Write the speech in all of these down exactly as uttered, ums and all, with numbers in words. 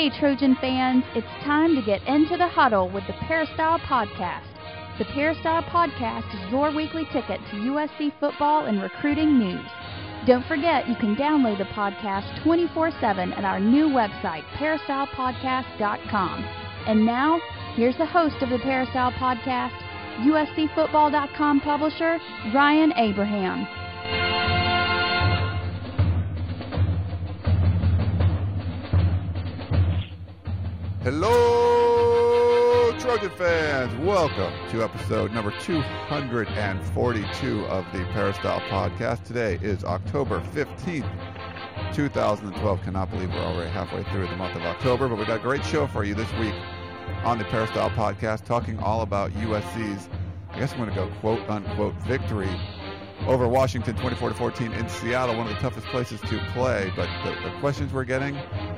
Hey, Trojan fans, it's time to get into the huddle with the Peristyle Podcast. The Peristyle Podcast is your weekly ticket to U S C football and recruiting news. Don't forget you can download the podcast twenty-four seven at our new website, peristyle podcast dot com. And now, here's the host of the Peristyle Podcast, U S C football dot com publisher, Ryan Abraham. Hello, Trojan fans. Welcome to episode number two hundred forty-two of the Peristyle Podcast. Today is October fifteenth, two thousand twelve. Cannot believe we're already halfway through the month of October, but we got a great show for you this week on the Peristyle Podcast, talking all about U S C's, I guess I'm going to go quote-unquote victory over Washington twenty-four to fourteen in Seattle, one of the toughest places to play. But the, the questions we're getting,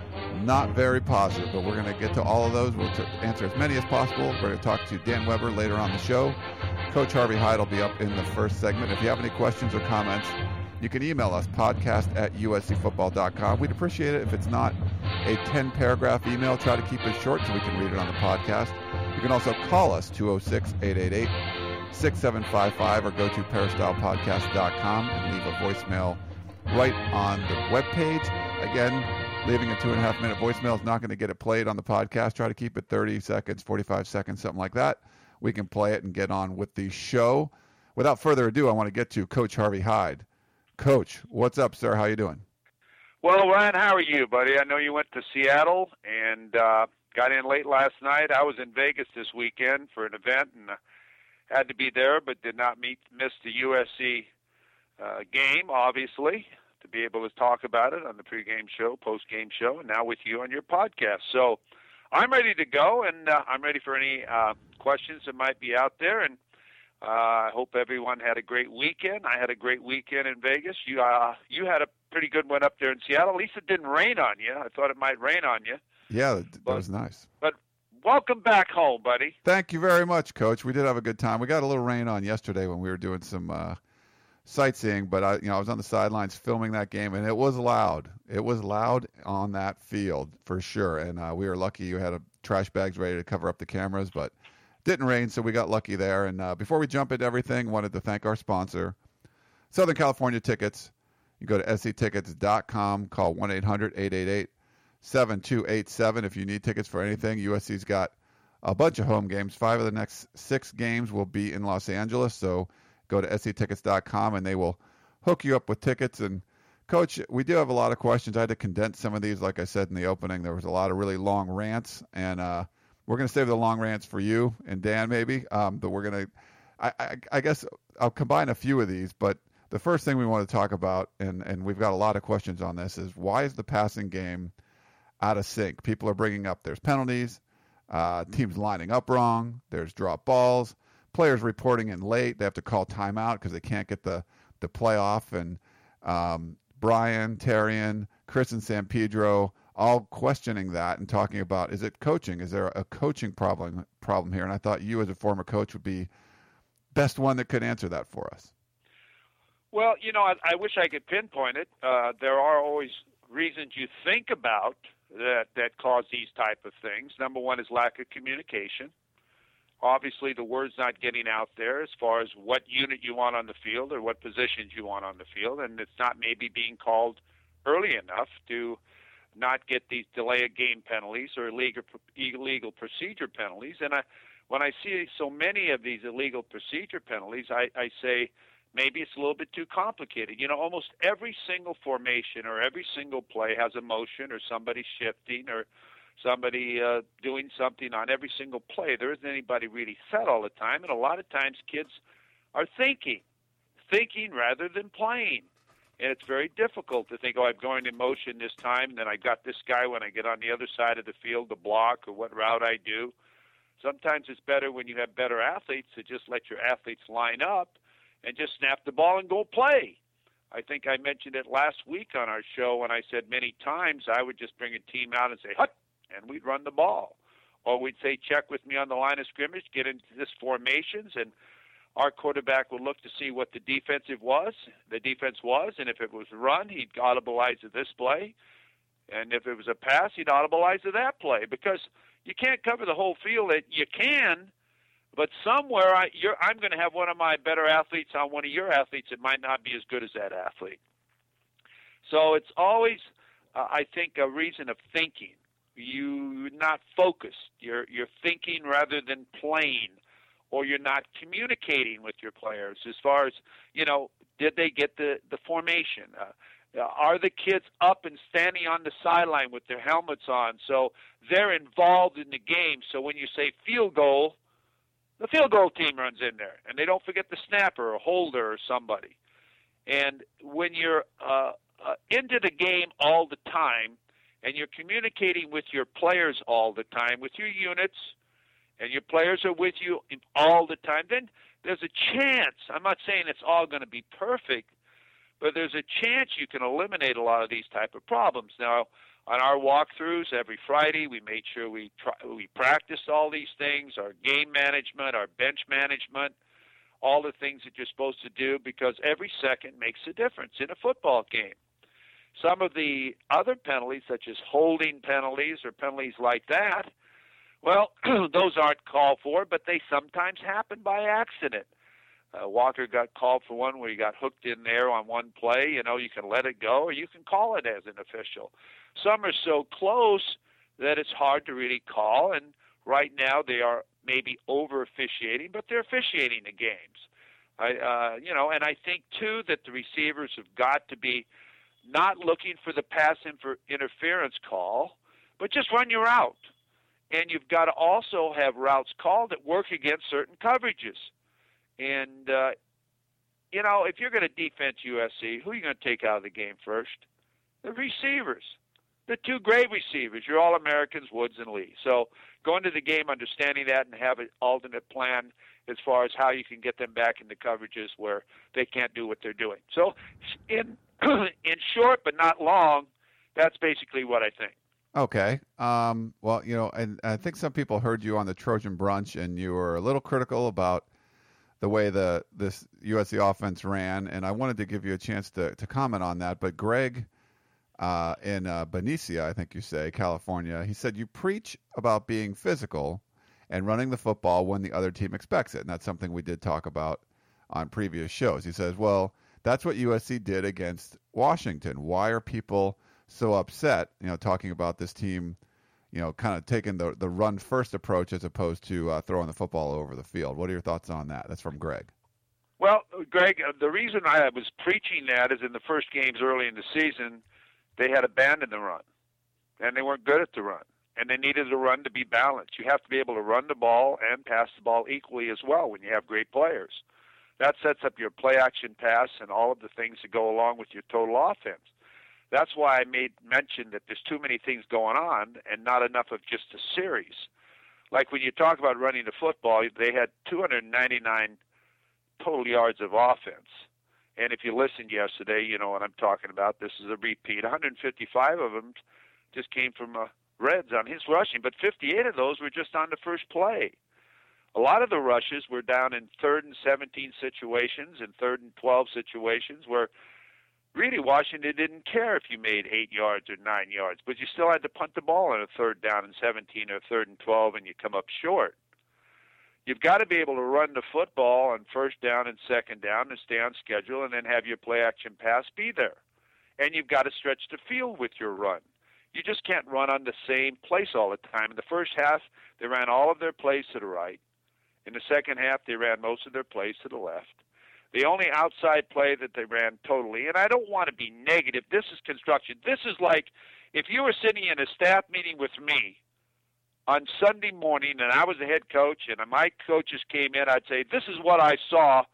not very positive, but we're going to get to all of those. We'll t- answer as many as possible. We're going to talk to Dan Weber later on the show. Coach Harvey Hyde will be up in the first segment. If you have any questions or comments, you can email us, podcast at U S C football dot com. We'd appreciate it if it's not a ten-paragraph email. Try to keep it short so we can read it on the podcast. You can also call us, two oh six, eight eight eight, six seven five five, or go to peristyle podcast dot com and leave a voicemail right on the webpage. Again, leaving a two and a half minute voicemail is not going to get it played on the podcast. Try to keep it thirty seconds, forty-five seconds, something like that. We can play it and get on with the show. Without further ado, I want to get to Coach Harvey Hyde. Coach, what's up, sir? How you doing? Well, Ryan, how are you, buddy? I know you went to Seattle and uh, got in late last night. I was in Vegas this weekend for an event and uh, had to be there, but did not meet, miss the U S C uh, game, obviously, to be able to talk about it on the pregame show, postgame show, and now with you on your podcast. So I'm ready to go, and uh, I'm ready for any uh, questions that might be out there. And uh, I hope everyone had a great weekend. I had a great weekend in Vegas. You uh, you had a pretty good one up there in Seattle. At least it didn't rain on you. I thought it might rain on you. Yeah, that but, was nice. But welcome back home, buddy. Thank you very much, Coach. We did have a good time. We got a little rain on yesterday when we were doing some uh, sightseeing, but I, you know, I was on the sidelines filming that game, and it was loud. It was loud on that field for sure. And uh, we were lucky you had a trash bags ready to cover up the cameras, but didn't rain, so we got lucky there. And uh, before we jump into everything, wanted to thank our sponsor, Southern California Tickets. You go to S C tickets dot com, call one eight hundred, eight eight eight, seven two eight seven if you need tickets for anything. U S C's got a bunch of home games. Five of the next six games will be in Los Angeles, so go to S C tickets dot com and they will hook you up with tickets. And, Coach, we do have a lot of questions. I had to condense some of these. Like I said in the opening, there was a lot of really long rants, and uh, we're going to save the long rants for you and Dan maybe, um, but we're going to I, I, I guess I'll combine a few of these. But the first thing we want to talk about, and, and we've got a lot of questions on this, is why is the passing game out of sync? People are bringing up there's penalties, uh, teams lining up wrong, there's drop balls, players reporting in late. They have to call timeout because they can't get the, the play off. And um, Brian, Terrian, Chris, and San Pedro all questioning that and talking about, is it coaching? Is there a coaching problem problem here? And I thought you as a former coach would be best one that could answer that for us. Well, you know, I, I wish I could pinpoint it. Uh, there are always reasons you think about that that cause these type of things. Number one is lack of communication. Obviously, the word's not getting out there as far as what unit you want on the field or what positions you want on the field, and it's not maybe being called early enough to not get these delay of game penalties or illegal illegal procedure penalties. And I, when I see so many of these illegal procedure penalties, I, I say maybe it's a little bit too complicated. You know, almost every single formation or every single play has a motion or somebody shifting or somebody uh, doing something on every single play. There isn't anybody really set all the time, and a lot of times kids are thinking, thinking rather than playing. And it's very difficult to think, oh, I'm going in motion this time, and then I got this guy when I get on the other side of the field to block or what route I do. Sometimes it's better when you have better athletes to just let your athletes line up and just snap the ball and go play. I think I mentioned it last week on our show when I said many times I would just bring a team out and say, hut, and we'd run the ball. Or we'd say, check with me on the line of scrimmage, get into this formations, and our quarterback would look to see what the defensive was, the defense was, and if it was run, he'd audibilize the display. And if it was a pass, he'd audibilize to that play because you can't cover the whole field. You can, but somewhere I, you're, I'm going to have one of my better athletes on one of your athletes that might not be as good as that athlete. So it's always, uh, I think, a reason of thinking. You're not focused. You're you're thinking rather than playing, or you're not communicating with your players as far as, you know, did they get the, the formation? Uh, are the kids up and standing on the sideline with their helmets on so they're involved in the game? So when you say field goal, the field goal team runs in there, and they don't forget the snapper or holder or somebody. And when you're uh, uh, into the game all the time, and you're communicating with your players all the time, with your units, and your players are with you all the time, then there's a chance, I'm not saying it's all going to be perfect, but there's a chance you can eliminate a lot of these type of problems. Now, on our walkthroughs every Friday, we made sure we try, we practiced all these things, our game management, our bench management, all the things that you're supposed to do, because every second makes a difference in a football game. Some of the other penalties, such as holding penalties or penalties like that, well, those aren't called for, but they sometimes happen by accident. Uh, Walker got called for one where he got hooked in there on one play. You know, you can let it go or you can call it as an official. Some are so close that it's hard to really call, and right now they are maybe over-officiating, but they're officiating the games. I, uh, you know, and I think, too, that the receivers have got to be not looking for the pass inter- interference call, but just run your route. And you've got to also have routes called that work against certain coverages. And, uh, you know, if you're going to defend U S C, who are you going to take out of the game first? The receivers. The two great receivers, your All-Americans, Woods and Lee. So go into the game understanding that and have an alternate plan as far as how you can get them back into coverages where they can't do what they're doing. So in in short but not long, that's basically what I think. Okay. Um, well, you know, and I think some people heard you on the Trojan Brunch, and you were a little critical about the way the this U S C offense ran, and I wanted to give you a chance to, to comment on that. But Greg uh, in uh, Benicia, I think you say, California, he said you preach about being physical and running the football when the other team expects it, and that's something we did talk about on previous shows. He says, well, that's what U S C did against Washington. Why are people so upset, you know, talking about this team, you know, kind of taking the the run first approach as opposed to uh, throwing the football over the field? What are your thoughts on that? That's from Greg. Well, Greg, the reason I was preaching that is in the first games early in the season, they had abandoned the run, and they weren't good at the run, and they needed the run to be balanced. You have to be able to run the ball and pass the ball equally as well when you have great players. That sets up your play-action pass and all of the things that go along with your total offense. That's why I made mention that there's too many things going on and not enough of just a series. Like when you talk about running the football, they had two hundred ninety-nine total yards of offense. And if you listened yesterday, you know what I'm talking about. This is a repeat. one hundred fifty-five of them just came from uh, Reds on his rushing, but fifty-eight of those were just on the first play. A lot of the rushes were down in third and seventeen situations and third and twelve situations where really Washington didn't care if you made eight yards or nine yards, but you still had to punt the ball on a third down and seventeen or third and twelve, and you come up short. You've got to be able to run the football on first down and second down and stay on schedule and then have your play-action pass be there. And you've got to stretch the field with your run. You just can't run on the same place all the time. In the first half, they ran all of their plays to the right. In the second half, they ran most of their plays to the left. The only outside play that they ran totally, and I don't want to be negative, this is construction. This is like if you were sitting in a staff meeting with me on Sunday morning and I was the head coach and my coaches came in, I'd say, this is what I saw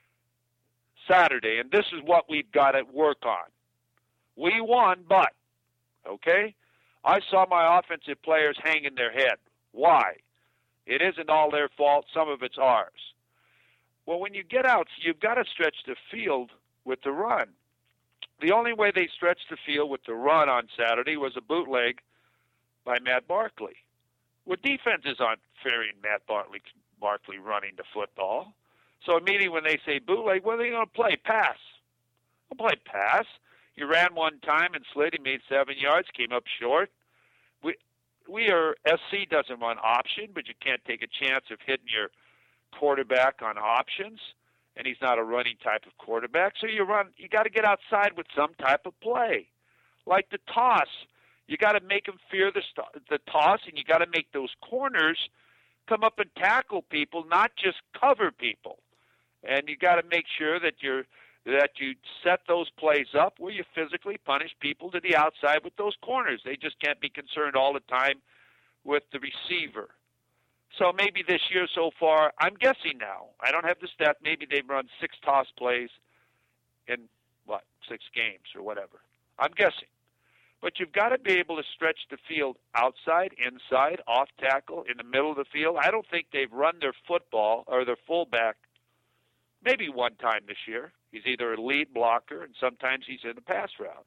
Saturday, and this is what we've got to work on. We won, but, okay, I saw my offensive players hanging their head. Why? It isn't all their fault. Some of it's ours. Well, when you get out, you've got to stretch the field with the run. The only way they stretched the field with the run on Saturday was a bootleg by Matt Barkley. Well, defenses aren't fearing Matt Barkley, Barkley running the football. So immediately when they say bootleg, what are they going to play? Pass. They'll play pass. He ran one time and slid. He made seven yards, came up short. We we are S C doesn't run option, but you can't take a chance of hitting your quarterback on options, and he's not a running type of quarterback. So you run. You got to get outside with some type of play, like the toss. You got to make them fear the the toss, and you got to make those corners come up and tackle people, not just cover people. And you got to make sure that you're that you set those plays up where you physically punish people to the outside with those corners. They just can't be concerned all the time with the receiver. So maybe this year so far, I'm guessing now, I don't have the stat, maybe they've run six toss plays in, what, six games or whatever. I'm guessing. But you've got to be able to stretch the field outside, inside, off tackle, in the middle of the field. I don't think they've run their football or their fullback maybe one time this year. He's either a lead blocker, and sometimes he's in the pass route.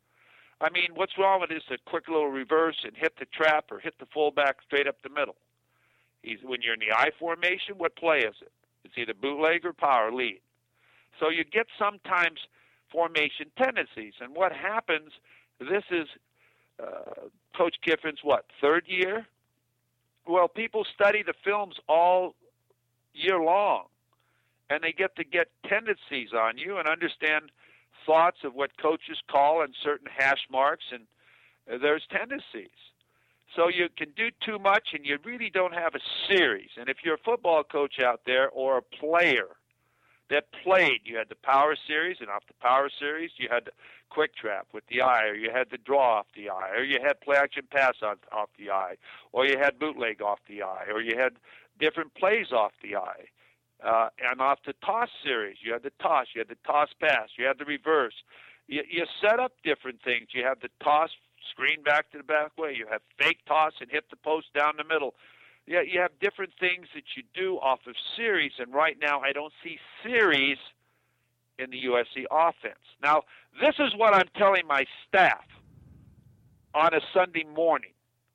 I mean, what's wrong with this? A quick little reverse and hit the trap or hit the fullback straight up the middle. He's when you're in the I formation, what play is it? It's either bootleg or power lead. So you get sometimes formation tendencies. And what happens, this is uh, Coach Kiffin's, what, third year? Well, people study the films all year long, and they get to get tendencies on you and understand thoughts of what coaches call and certain hash marks, and uh, there's tendencies. So you can do too much, and you really don't have a series. And if you're a football coach out there or a player that played, you had the power series, and off the power series, you had the quick trap with the eye, or you had the draw off the eye, or you had play action pass on, off the eye, or you had bootleg off the eye, or you had different plays off the eye. Uh, and off the toss series, you had the toss, you had the toss pass, you had the reverse. You, you set up different things. You have the toss, screen back to the back way. You have fake toss and hit the post down the middle. Yeah, you have different things that you do off of series, and right now I don't see series in the U S C offense. Now, this is what I'm telling my staff on a Sunday morning.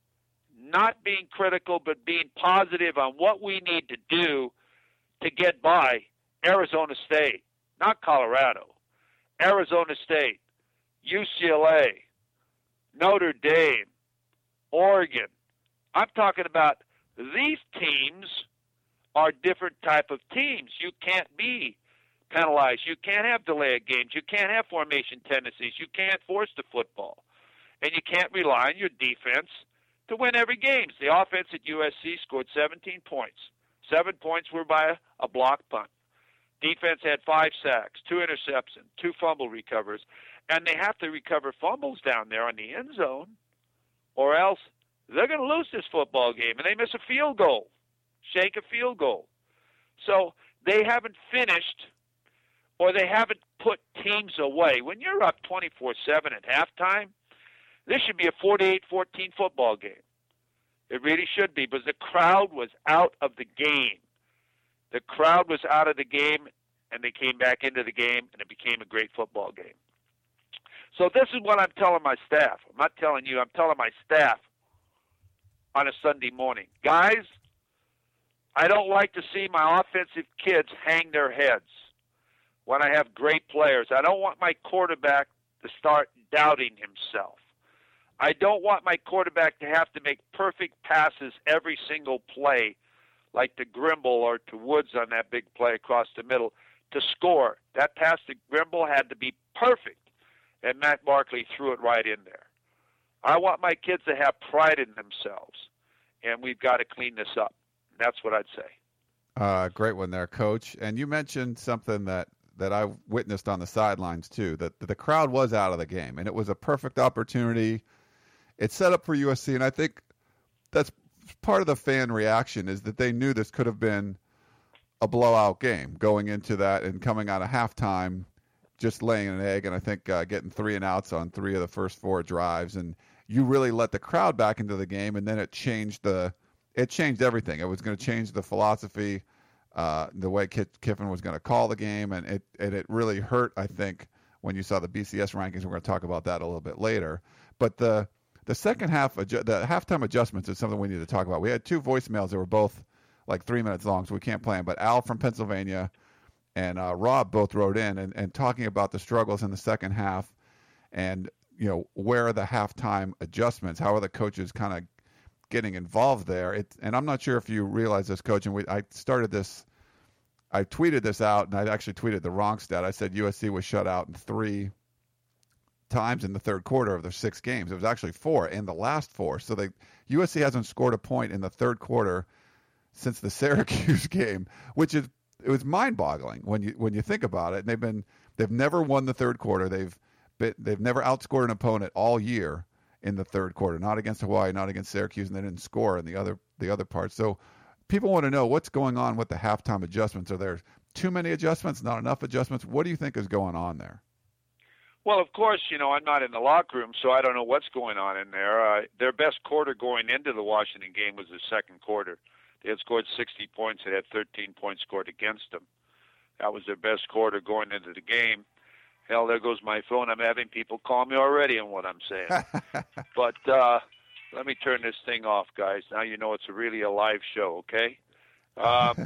Not being critical, but being positive on what we need to do to get by Arizona State, not Colorado, Arizona State, U C L A, Notre Dame, Oregon. I'm talking about these teams are different type of teams. You can't be penalized. You can't have delay of games. You can't have formation tendencies. You can't force the football. And you can't rely on your defense to win every game. The offense at U S C scored seventeen points. Seven points were by a, a block punt. Defense had five sacks, two interceptions, two fumble recovers. And they have to recover fumbles down there on the end zone, or else they're going to lose this football game, and they miss a field goal, shake a field goal. So they haven't finished, or they haven't put teams away. When you're up twenty-four seven at halftime, this should be a forty-eight fourteen football game. It really should be, because the crowd was out of the game. The crowd was out of the game, and they came back into the game, and it became a great football game. So this is what I'm telling my staff. I'm not telling you. I'm telling my staff on a Sunday morning. Guys, I don't like to see my offensive kids hang their heads when I have great players. I don't want my quarterback to start doubting himself. I don't want my quarterback to have to make perfect passes every single play, like to Grimble or to Woods on that big play across the middle, to score. That pass to Grimble had to be perfect, and Matt Barkley threw it right in there. I want my kids to have pride in themselves, and we've got to clean this up. That's what I'd say. Uh, great one there, Coach. And you mentioned something that, that I witnessed on the sidelines, too, that the crowd was out of the game, and it was a perfect opportunity. It's set up for U S C, and I think that's part of the fan reaction, is that they knew this could have been a blowout game going into that and coming out of halftime, just laying an egg, and I think uh, getting three and outs on three of the first four drives. And you really let the crowd back into the game, and then it changed the it changed everything. It was going to change the philosophy, uh, the way Kiffin was going to call the game, and it and it really hurt, I think, when you saw the B C S rankings. We're going to talk about that a little bit later. But the the second half, the halftime adjustments is something we need to talk about. We had two voicemails that were both like three minutes long, so we can't play them. But Al from Pennsylvania and uh, Rob both wrote in and, and talking about the struggles in the second half. and you know, where are the halftime adjustments? How are the coaches kind of getting involved there? It, and I'm not sure if you realize this, Coach, and we, I started this, I tweeted this out, and I actually tweeted the wrong stat. I said U S C was shut out in three times in the third quarter of their six games. It was actually four in the last four. So they, U S C hasn't scored a point in the third quarter since the Syracuse game, which is, it was mind-boggling when you when you think about it. And they've been they've never won the third quarter. They've been, they've never outscored an opponent all year in the third quarter. Not against Hawaii, not against Syracuse, and they didn't score in the other the other part. So people want to know what's going on with the halftime adjustments. Are there too many adjustments? Not enough adjustments? What do you think is going on there? Well, of course, you know, I'm not in the locker room, so I don't know what's going on in there. Uh, their best quarter going into the Washington game was the second quarter. They had scored sixty points. They had thirteen points scored against them. That was their best quarter going into the game. Hell, there goes my phone. I'm having people call me already on what I'm saying. But uh, let me turn this thing off, guys. Now you know it's really a live show, okay? Um,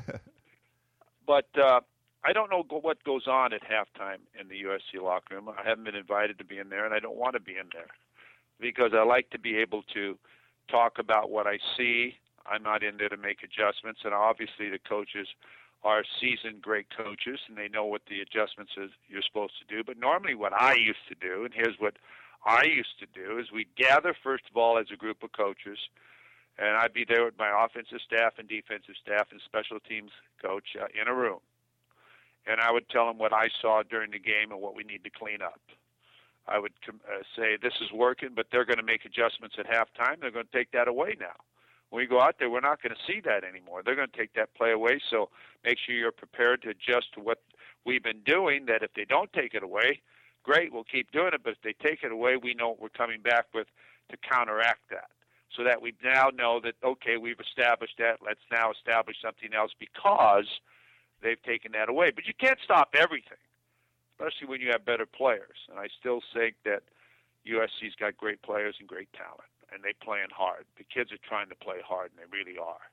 but uh, I don't know what goes on at halftime in the U S C locker room. I haven't been invited to be in there, and I don't want to be in there because I like to be able to talk about what I see. I'm not in there to make adjustments, and obviously the coaches are seasoned, great coaches, and they know what the adjustments is you're supposed to do. But normally what I used to do, and here's what I used to do, is we'd gather, first of all, as a group of coaches, and I'd be there with my offensive staff and defensive staff and special teams coach uh, in a room. And I would tell them what I saw during the game and what we need to clean up. I would uh, say, this is working, but they're going to make adjustments at halftime. They're going to take that away now. When we go out there, we're not going to see that anymore. They're going to take that play away, so make sure you're prepared to adjust to what we've been doing, that if they don't take it away, great, we'll keep doing it, but if they take it away, we know what we're coming back with to counteract that, so that we now know that, okay, we've established that, let's now establish something else because they've taken that away. But you can't stop everything, especially when you have better players, and I still think that U S C's got great players and great talent. And they playing hard. The kids are trying to play hard, and they really are.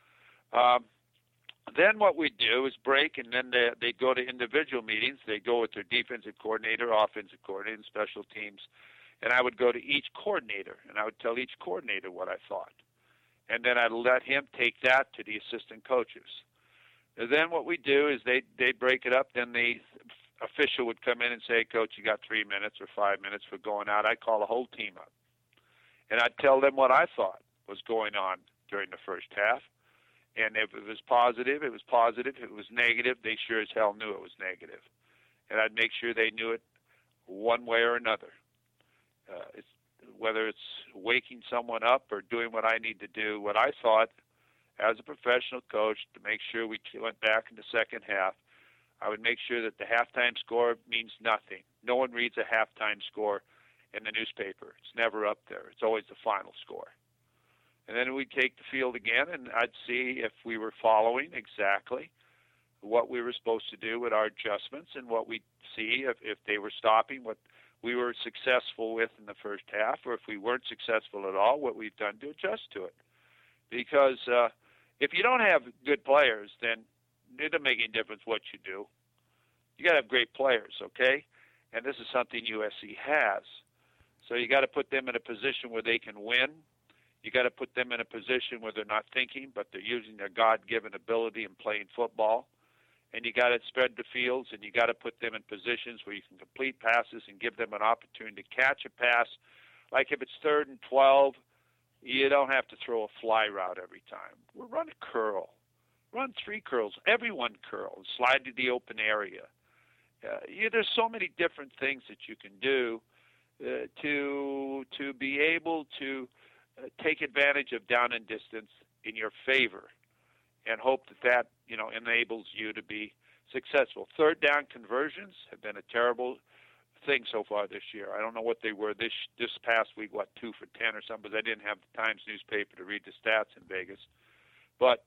Um, then what we do is break, and then they they go to individual meetings. They go with their defensive coordinator, offensive coordinator, and special teams. And I would go to each coordinator, and I would tell each coordinator what I thought. And then I'd let him take that to the assistant coaches. And then what we do is they they break it up. Then the official would come in and say, Coach, you got three minutes or five minutes for going out. I'd call the whole team up. And I'd tell them what I thought was going on during the first half. And if it was positive, it was positive. If it was negative, they sure as hell knew it was negative. And I'd make sure they knew it one way or another. Uh, it's, whether it's waking someone up or doing what I need to do, what I thought as a professional coach to make sure we went back in the second half, I would make sure that the halftime score means nothing. No one reads a halftime score in the newspaper. It's never up there. It's always the final score. And then we'd take the field again, and I'd see if we were following exactly what we were supposed to do with our adjustments and what we'd see if, if they were stopping what we were successful with in the first half, or if we weren't successful at all, what we've done to adjust to it. Because uh, if you don't have good players, then it doesn't make any difference what you do. You got to have great players, okay? And this is something U S C has. So you got to put them in a position where they can win. You got to put them in a position where they're not thinking, but they're using their God-given ability and playing football. And you got to spread the fields, and you got to put them in positions where you can complete passes and give them an opportunity to catch a pass. Like if it's third and twelve, you don't have to throw a fly route every time. We'll run a curl. Run three curls. Everyone curls. Slide to the open area. Uh, you, there's so many different things that you can do uh, to to be able to uh, take advantage of down and distance in your favor, and hope that that you know enables you to be successful. Third down conversions have been a terrible thing so far this year. I don't know what they were this this past week. What, two for ten or something? Because I didn't have the Times newspaper to read the stats in Vegas, but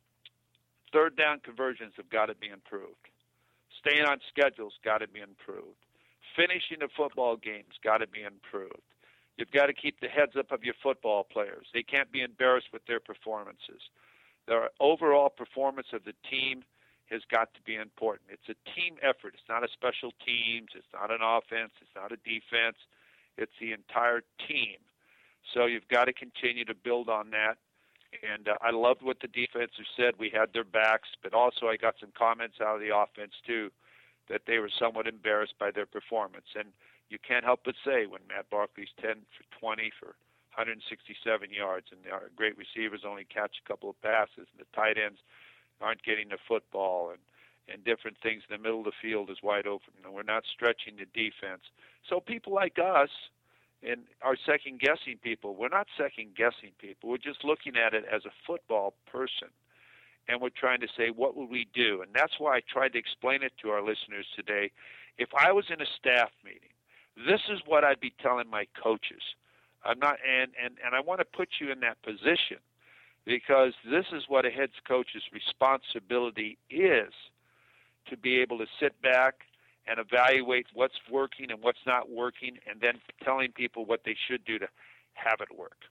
third down conversions have got to be improved. Staying on schedule's got to be improved. Finishing the football game's got to be improved. You've got to keep the heads up of your football players. They can't be embarrassed with their performances. The overall performance of the team has got to be important. It's a team effort. It's not a special teams. It's not an offense. It's not a defense. It's the entire team. So you've got to continue to build on that. And uh, I loved what the defense said. We had their backs, but also I got some comments out of the offense, too, that they were somewhat embarrassed by their performance. And you can't help but say when Matt Barkley's ten for twenty for one hundred sixty-seven yards, and our great receivers only catch a couple of passes, and the tight ends aren't getting the football, and, and different things in the middle of the field is wide open, and we're not stretching the defense. So people like us and are second-guessing people. We're not second-guessing people. We're just looking at it as a football person, and we're trying to say, what would we do? And that's why I tried to explain it to our listeners today. If I was in a staff meeting, this is what I'd be telling my coaches. I'm not, and, and, and I want to put you in that position, because this is what a head coach's responsibility is, to be able to sit back and evaluate what's working and what's not working, and then telling people what they should do to have it work.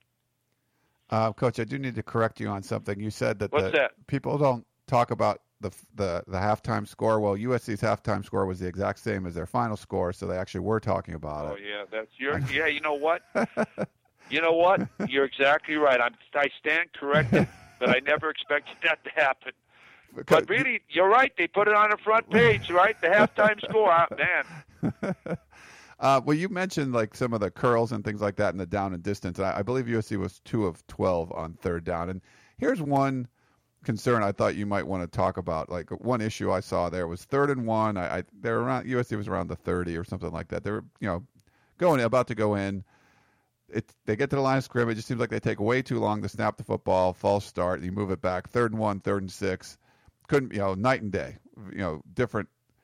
Uh, Coach, I do need to correct you on something. You said that, what's the, that? people don't talk about the, the the halftime score. Well, U S C's halftime score was the exact same as their final score, so they actually were talking about oh, it. Oh yeah, that's your yeah. You know what? You know what? You're exactly right. I'm, I stand corrected, but I never expected that to happen. But really, you're right. They put it on the front page, right? The halftime score. Oh, man. Uh, well, you mentioned like some of the curls and things like that in the down and distance. And I, I believe U S C was two of twelve on third down. And here's one concern I thought you might want to talk about. Like one issue I saw there was third and one. I, I they're around U S C was around the thirty or something like that. They were, you know, going about to go in. It, they get to the line of scrimmage. It seems like they take way too long to snap the football. False start. You move it back. Third and one. Third and six. Couldn't, you know, night and day. You know, different.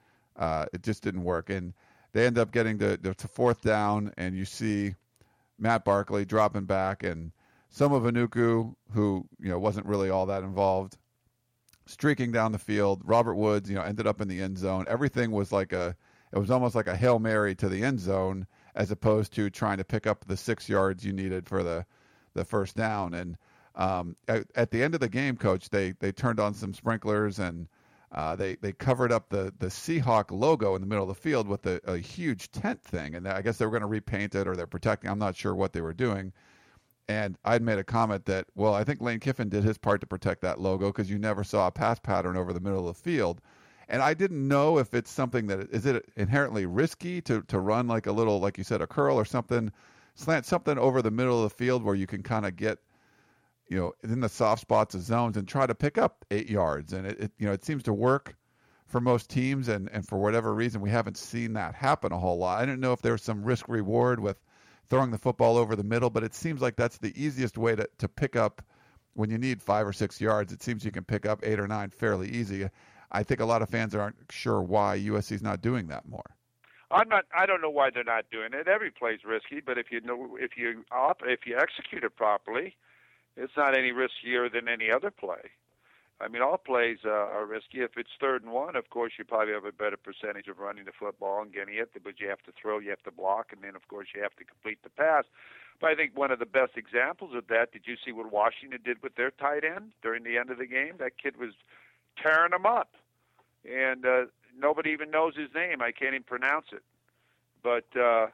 Uh, it just didn't work. And they end up getting to, to fourth down, and you see Matt Barkley dropping back, and some of Anuku, who you know wasn't really all that involved, streaking down the field. Robert Woods, you know, ended up in the end zone. Everything was like a, it was almost like a Hail Mary to the end zone, as opposed to trying to pick up the six yards you needed for the, the first down. And um, at, at the end of the game, Coach, they they turned on some sprinklers and. Uh, they they covered up the, the Seahawk logo in the middle of the field with a, a huge tent thing, and I guess they were going to repaint it or they're protecting. I'm not sure what they were doing. And I'd made a comment that, well, I think Lane Kiffin did his part to protect that logo because you never saw a pass pattern over the middle of the field. And I didn't know if it's something that is it inherently risky to, to run like a little, like you said, a curl or something, slant something over the middle of the field where you can kind of get, you know, in the soft spots of zones and try to pick up eight yards. And it, it you know, it seems to work for most teams. And, and for whatever reason, we haven't seen that happen a whole lot. I didn't know if there's some risk reward with throwing the football over the middle, but it seems like that's the easiest way to, to pick up when you need five or six yards. It seems you can pick up eight or nine fairly easy. I think a lot of fans aren't sure why U S C is not doing that more. I'm not. I don't know why they're not doing it. Every play's risky, but if you know, if you op, if you execute it properly, it's not any riskier than any other play. I mean, all plays uh, are risky. If it's third and one, of course, you probably have a better percentage of running the football and getting it, but you have to throw, you have to block, and then, of course, you have to complete the pass. But I think one of the best examples of that, did you see what Washington did with their tight end during the end of the game? That kid was tearing them up, and uh, nobody even knows his name. I can't even pronounce it. But uh,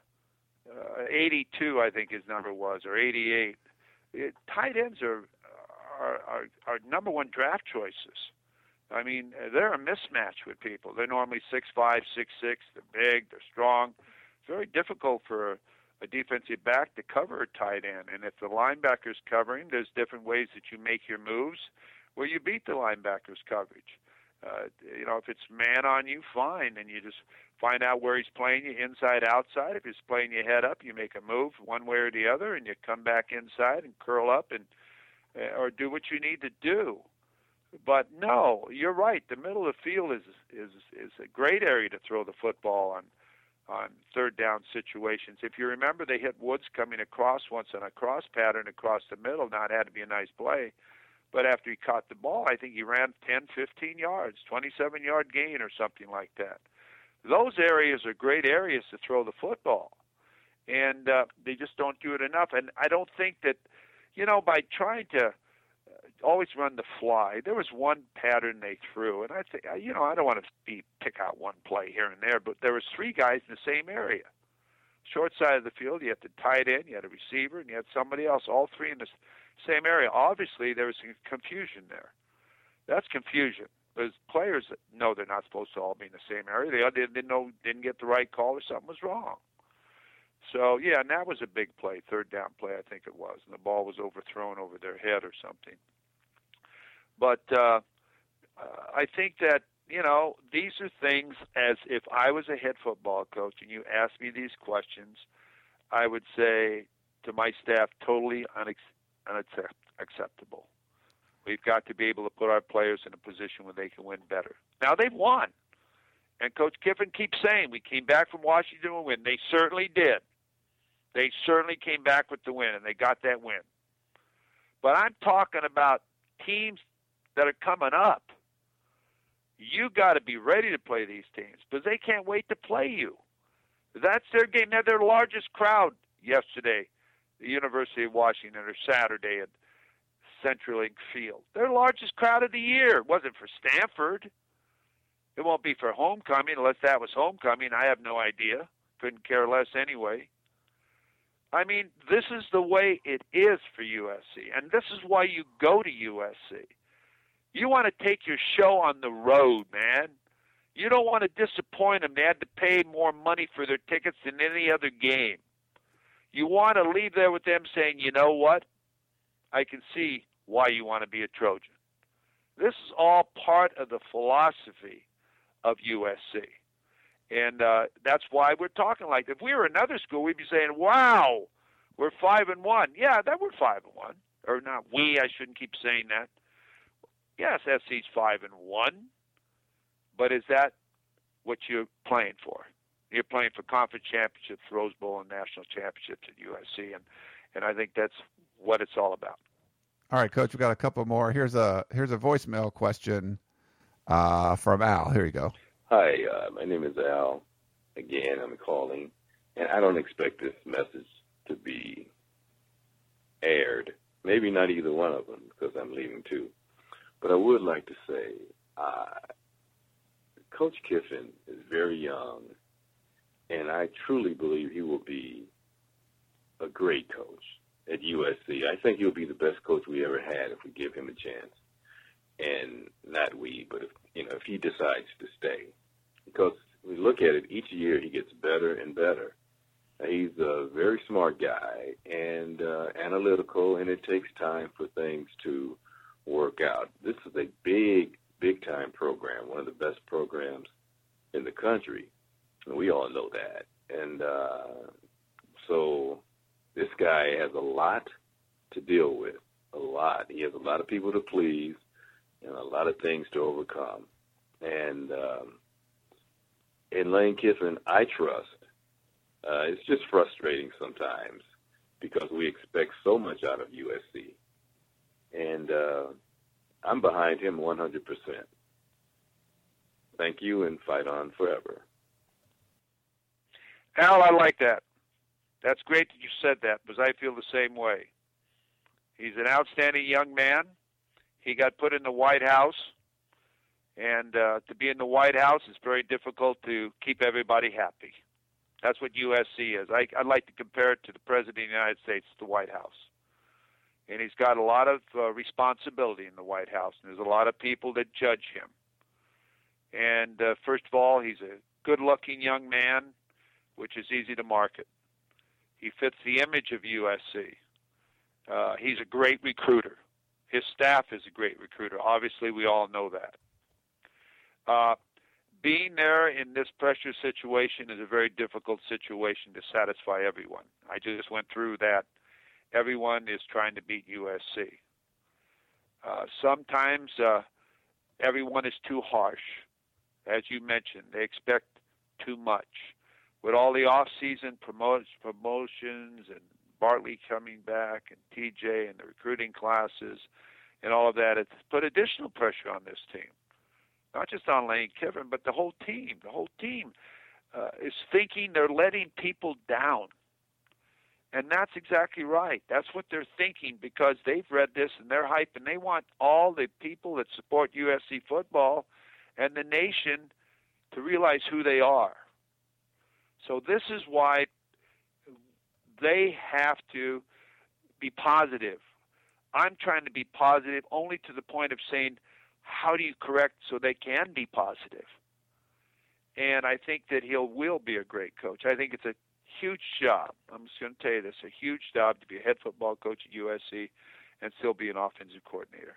uh, eighty-two, I think his number was, or eighty-eight. It, tight ends are, are are are number one draft choices. I mean, they're a mismatch with people. They're normally six five, six six. They're big. They're strong. It's very difficult for a, a defensive back to cover a tight end. And if the linebacker's covering, there's different ways that you make your moves where you beat the linebacker's coverage. Uh, you know, if it's man on you, fine, and you just find out where he's playing you, inside, outside. If he's playing you head up, you make a move one way or the other, and you come back inside and curl up and uh, or do what you need to do. But no, you're right. The middle of the field is is is a great area to throw the football on on third down situations. If you remember, they hit Woods coming across once on a cross pattern across the middle. Now, it had to be a nice play. But after he caught the ball, I think he ran ten, fifteen yards, twenty-seven yard gain or something like that. Those areas are great areas to throw the football, and uh, they just don't do it enough. And I don't think that, you know, by trying to always run the fly, there was one pattern they threw, and I think, you know, I don't want to be, pick out one play here and there, but there was three guys in the same area. short side of the field, you had the tight end, you had a receiver, and you had somebody else, all three in the same area. Obviously, there was confusion there. That's confusion. Because players know they're not supposed to all be in the same area. They didn't know, didn't get the right call, or something was wrong. So, yeah, and that was a big play, third down play, I think it was. And the ball was overthrown over their head or something. But uh, uh, I think that, you know, these are things as if I was a head football coach and you asked me these questions, I would say to my staff, totally unex- unacceptable. We've got to be able to put our players in a position where they can win better. Now, they've won. And Coach Kiffin keeps saying, we came back from Washington and win. They certainly did. They certainly came back with the win, and they got that win. But I'm talking about teams that are coming up. You got to be ready to play these teams because they can't wait to play you. That's their game. They're their largest crowd yesterday, the University of Washington, or Saturday at CenturyLink Field. Their largest crowd of the year. It wasn't for Stanford. It won't be for homecoming unless that was homecoming. I have no idea. Couldn't care less anyway. I mean, this is the way it is for U S C, and this is why you go to U S C. You want to take your show on the road, man. You don't want to disappoint them. They had to pay more money for their tickets than any other game. You want to leave there with them saying, you know what? I can see why you want to be a Trojan. This is all part of the philosophy of U S C. And uh, that's why we're talking like that. If we were another school, we'd be saying, wow, we're five and one. Yeah, that we're five and one. Or not we, I shouldn't keep saying that. Yes, S C's five and one. But is that what you're playing for? You're playing for conference championships, Rose Bowl, and national championships at U S C. And, and I think that's what it's all about. All right, Coach, we've got a couple more. Here's a here's a voicemail question uh, from Al. Here you go. Hi, uh, my name is Al. Again, I'm calling, and I don't expect this message to be aired. Maybe not either one of them, because I'm leaving too. But I would like to say, uh, Coach Kiffin is very young, and I truly believe he will be a great coach at U S C. I think he'll be the best coach we ever had if we give him a chance. And not we, but if, you know, if he decides to stay. Because we look at it, each year he gets better and better. Uh, he's a very smart guy and uh, analytical, and it takes time for things to work out. This is a big, big-time program, one of the best programs in the country, and we all know that. And uh, so this guy has a lot to deal with, a lot. He has a lot of people to please and a lot of things to overcome. And um, in Lane Kiffin, I trust. Uh, it's just frustrating sometimes because we expect so much out of U S C. And uh, I'm behind him one hundred percent. Thank you, and fight on forever. Al, I like that. That's great that you said that, because I feel the same way. He's an outstanding young man. He got put in the White House, and uh, to be in the White House is very difficult to keep everybody happy. That's what U S C is. I, I'd like to compare it to the President of the United States, the White House. And he's got a lot of uh, responsibility in the White House, and there's a lot of people that judge him. And uh, first of all, he's a good-looking young man, which is easy to market. He fits the image of U S C. Uh, he's a great recruiter. His staff is a great recruiter. Obviously, we all know that. Uh, being there in this pressure situation is a very difficult situation to satisfy everyone. I just went through that. Everyone is trying to beat U S C. Uh, sometimes uh, everyone is too harsh. As you mentioned, they expect too much. With all the off-season promo- promotions and Bartley coming back and T J and the recruiting classes and all of that, it's put additional pressure on this team. Not just on Lane Kiffin, but the whole team. The whole team uh, is thinking they're letting people down. And that's exactly right. That's what they're thinking, because they've read this and they're hyped, and they want all the people that support U S C football and the nation to realize who they are. So this is why they have to be positive. I'm trying to be positive only to the point of saying, how do you correct so they can be positive? And I think that he will be a great coach. I think it's a huge job. I'm just going to tell you this, a huge job to be a head football coach at U S C and still be an offensive coordinator.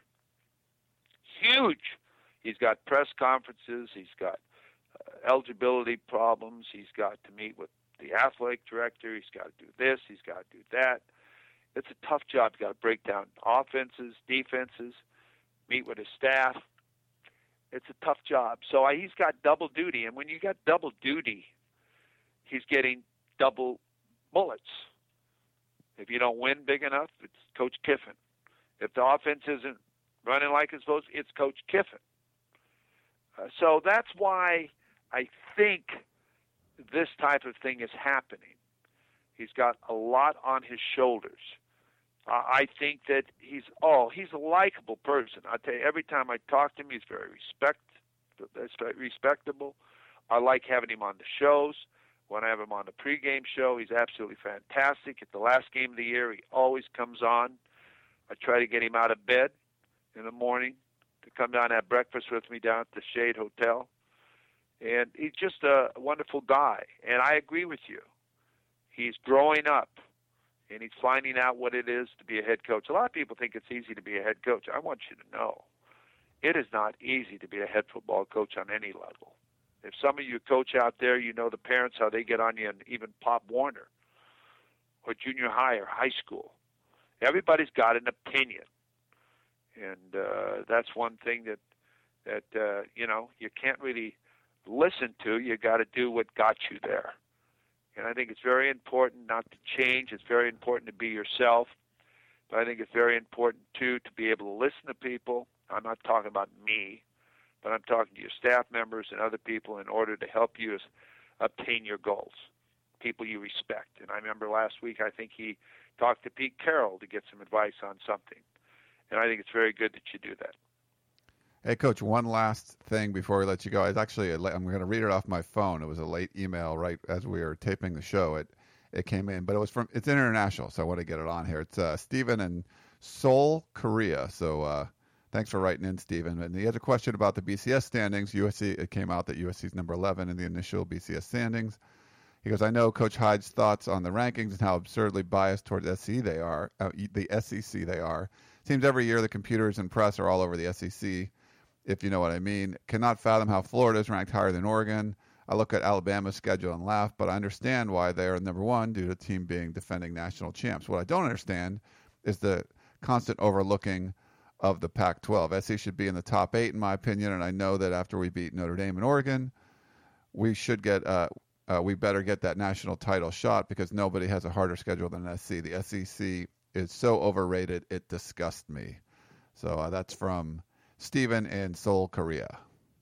Huge. He's got press conferences. He's got uh, eligibility problems. He's got to meet with the athletic director. He's got to do this. He's got to do that. It's a tough job. He's got to break down offenses, defenses, meet with his staff. It's a tough job. So I, he's got double duty. And when you got double duty, he's getting double bullets. If you don't win big enough, it's Coach Kiffin. If the offense isn't running like it's supposed to, it's Coach Kiffin. Uh, so that's why I think this type of thing is happening. He's got a lot on his shoulders. Uh, I think that he's, oh, he's a likable person. I tell you, every time I talk to him, he's very respect, respectable. I like having him on the shows. When I have him on the pregame show, he's absolutely fantastic. At the last game of the year, he always comes on. I try to get him out of bed in the morning to come down and have breakfast with me down at the Shade Hotel. And he's just a wonderful guy. And I agree with you. He's growing up, and he's finding out what it is to be a head coach. A lot of people think it's easy to be a head coach. I want you to know it is not easy to be a head football coach on any level. If some of you coach out there, you know the parents, how they get on you, and even Pop Warner or junior high or high school. Everybody's got an opinion. And uh, that's one thing that, that uh, you know, you can't really listen to. You got to do what got you there. And I think it's very important not to change. It's very important to be yourself. But I think it's very important, too, to be able to listen to people. I'm not talking about me, but I'm talking to your staff members and other people in order to help you obtain your goals, people you respect. And I remember last week, I think he talked to Pete Carroll to get some advice on something. And I think it's very good that you do that. Hey, Coach, one last thing before we let you go. It's actually, a, I'm going to read it off my phone. It was a late email right as we were taping the show. It it came in, but it was from, it's international, so I want to get it on here. It's uh, Stephen in Seoul, Korea. So uh, thanks for writing in, Stephen. And he has a question about the B C S standings. U S C, it came out that U S C is number eleven in the initial B C S standings. He goes, I know Coach Hyde's thoughts on the rankings and how absurdly biased towards S E C they are, uh, the S E C they are. Seems every year the computers and press are all over the S E C, if you know what I mean. Cannot fathom how Florida is ranked higher than Oregon. I look at Alabama's schedule and laugh, but I understand why they are number one due to the team being defending national champs. What I don't understand is the constant overlooking of the Pac twelve. S E C should be in the top eight, in my opinion, and I know that after we beat Notre Dame and Oregon, we should get uh, uh, we better get that national title shot because nobody has a harder schedule than S E C. The S E C is so overrated, it disgusts me. So uh, that's from Stephen in Seoul, Korea.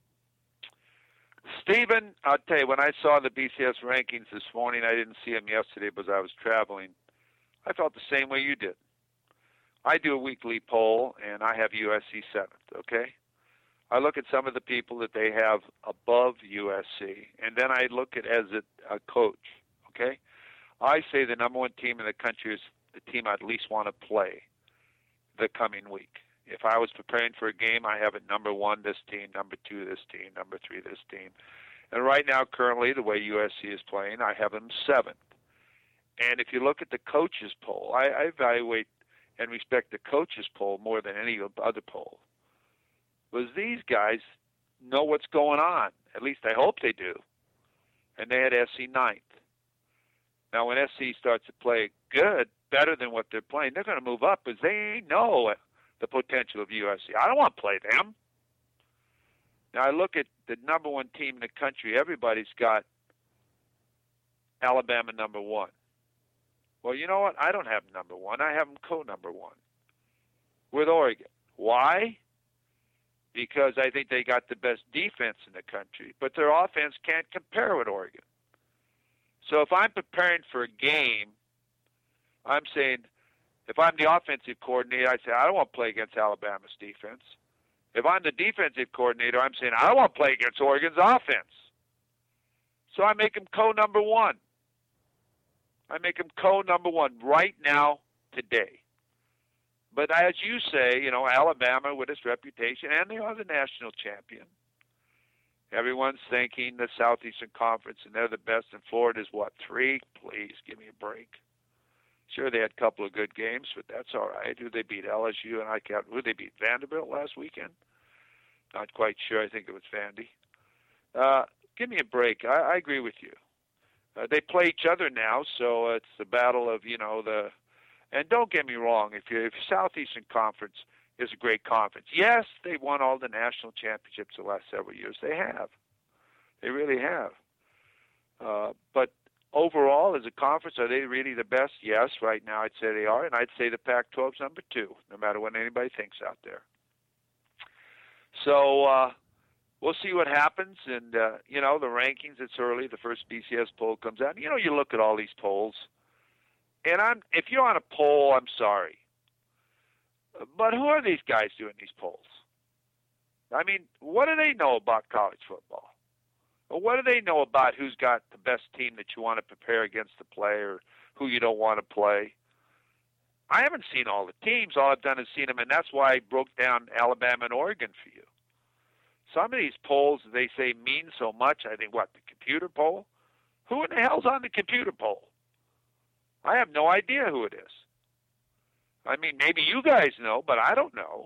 Stephen, I'll tell you, when I saw the B C S rankings this morning, I didn't see them yesterday because I was traveling. I felt the same way you did. I do a weekly poll, and I have U S C seventh, okay? I look at some of the people that they have above U S C, and then I look at as a, a coach, okay? I say the number one team in the country is the team I'd least want to play the coming week. If I was preparing for a game, I have it number one, this team, number two, this team, number three, this team. And right now, currently, the way U S C is playing, I have them seventh. And if you look at the coaches poll, I, I evaluate and respect the coaches poll more than any other poll. Was these guys know what's going on? At least I hope they do. And they had S C ninth. Now, when S C starts to play good, better than what they're playing, they're going to move up because they know the potential of U S C. I don't want to play them. Now, I look at the number one team in the country. Everybody's got Alabama number one. Well, you know what? I don't have number one. I have them co-number one with Oregon. Why? Because I think they got the best defense in the country, but their offense can't compare with Oregon. So if I'm preparing for a game, I'm saying, if I'm the offensive coordinator, I say, I don't want to play against Alabama's defense. If I'm the defensive coordinator, I'm saying, I don't want to play against Oregon's offense. So I make them co-number one. I make them co-number one right now, today. But as you say, you know, Alabama with its reputation, and they are the national champion. Everyone's thinking the Southeastern Conference, and they're the best, and Florida's, what, three? Please, give me a break. Sure, they had a couple of good games, but that's all right. Who they beat? L S U, and I can't. Who they beat? Vanderbilt last weekend? Not quite sure. I think it was Vandy. Uh, give me a break. I, I agree with you. Uh, they play each other now, so it's the battle of, you know, the – and don't get me wrong, if you if Southeastern Conference is a great conference. Yes, they've won all the national championships the last several years. They have. They really have. Uh, but overall, as a conference, are they really the best? Yes, right now I'd say they are, and I'd say the Pac twelve is number two, no matter what anybody thinks out there. So uh, we'll see what happens, and, uh, you know, the rankings, it's early. The first B C S poll comes out. You know, you look at all these polls, and I'm if you're on a poll, I'm sorry. But who are these guys doing these polls? I mean, what do they know about college football? Or what do they know about who's got the best team that you want to prepare against to play or who you don't want to play? I haven't seen all the teams. All I've done is seen them, and that's why I broke down Alabama and Oregon for you. Some of these polls, they say, mean so much. I think, what, the computer poll? Who in the hell's on the computer poll? I have no idea who it is. I mean, maybe you guys know, but I don't know.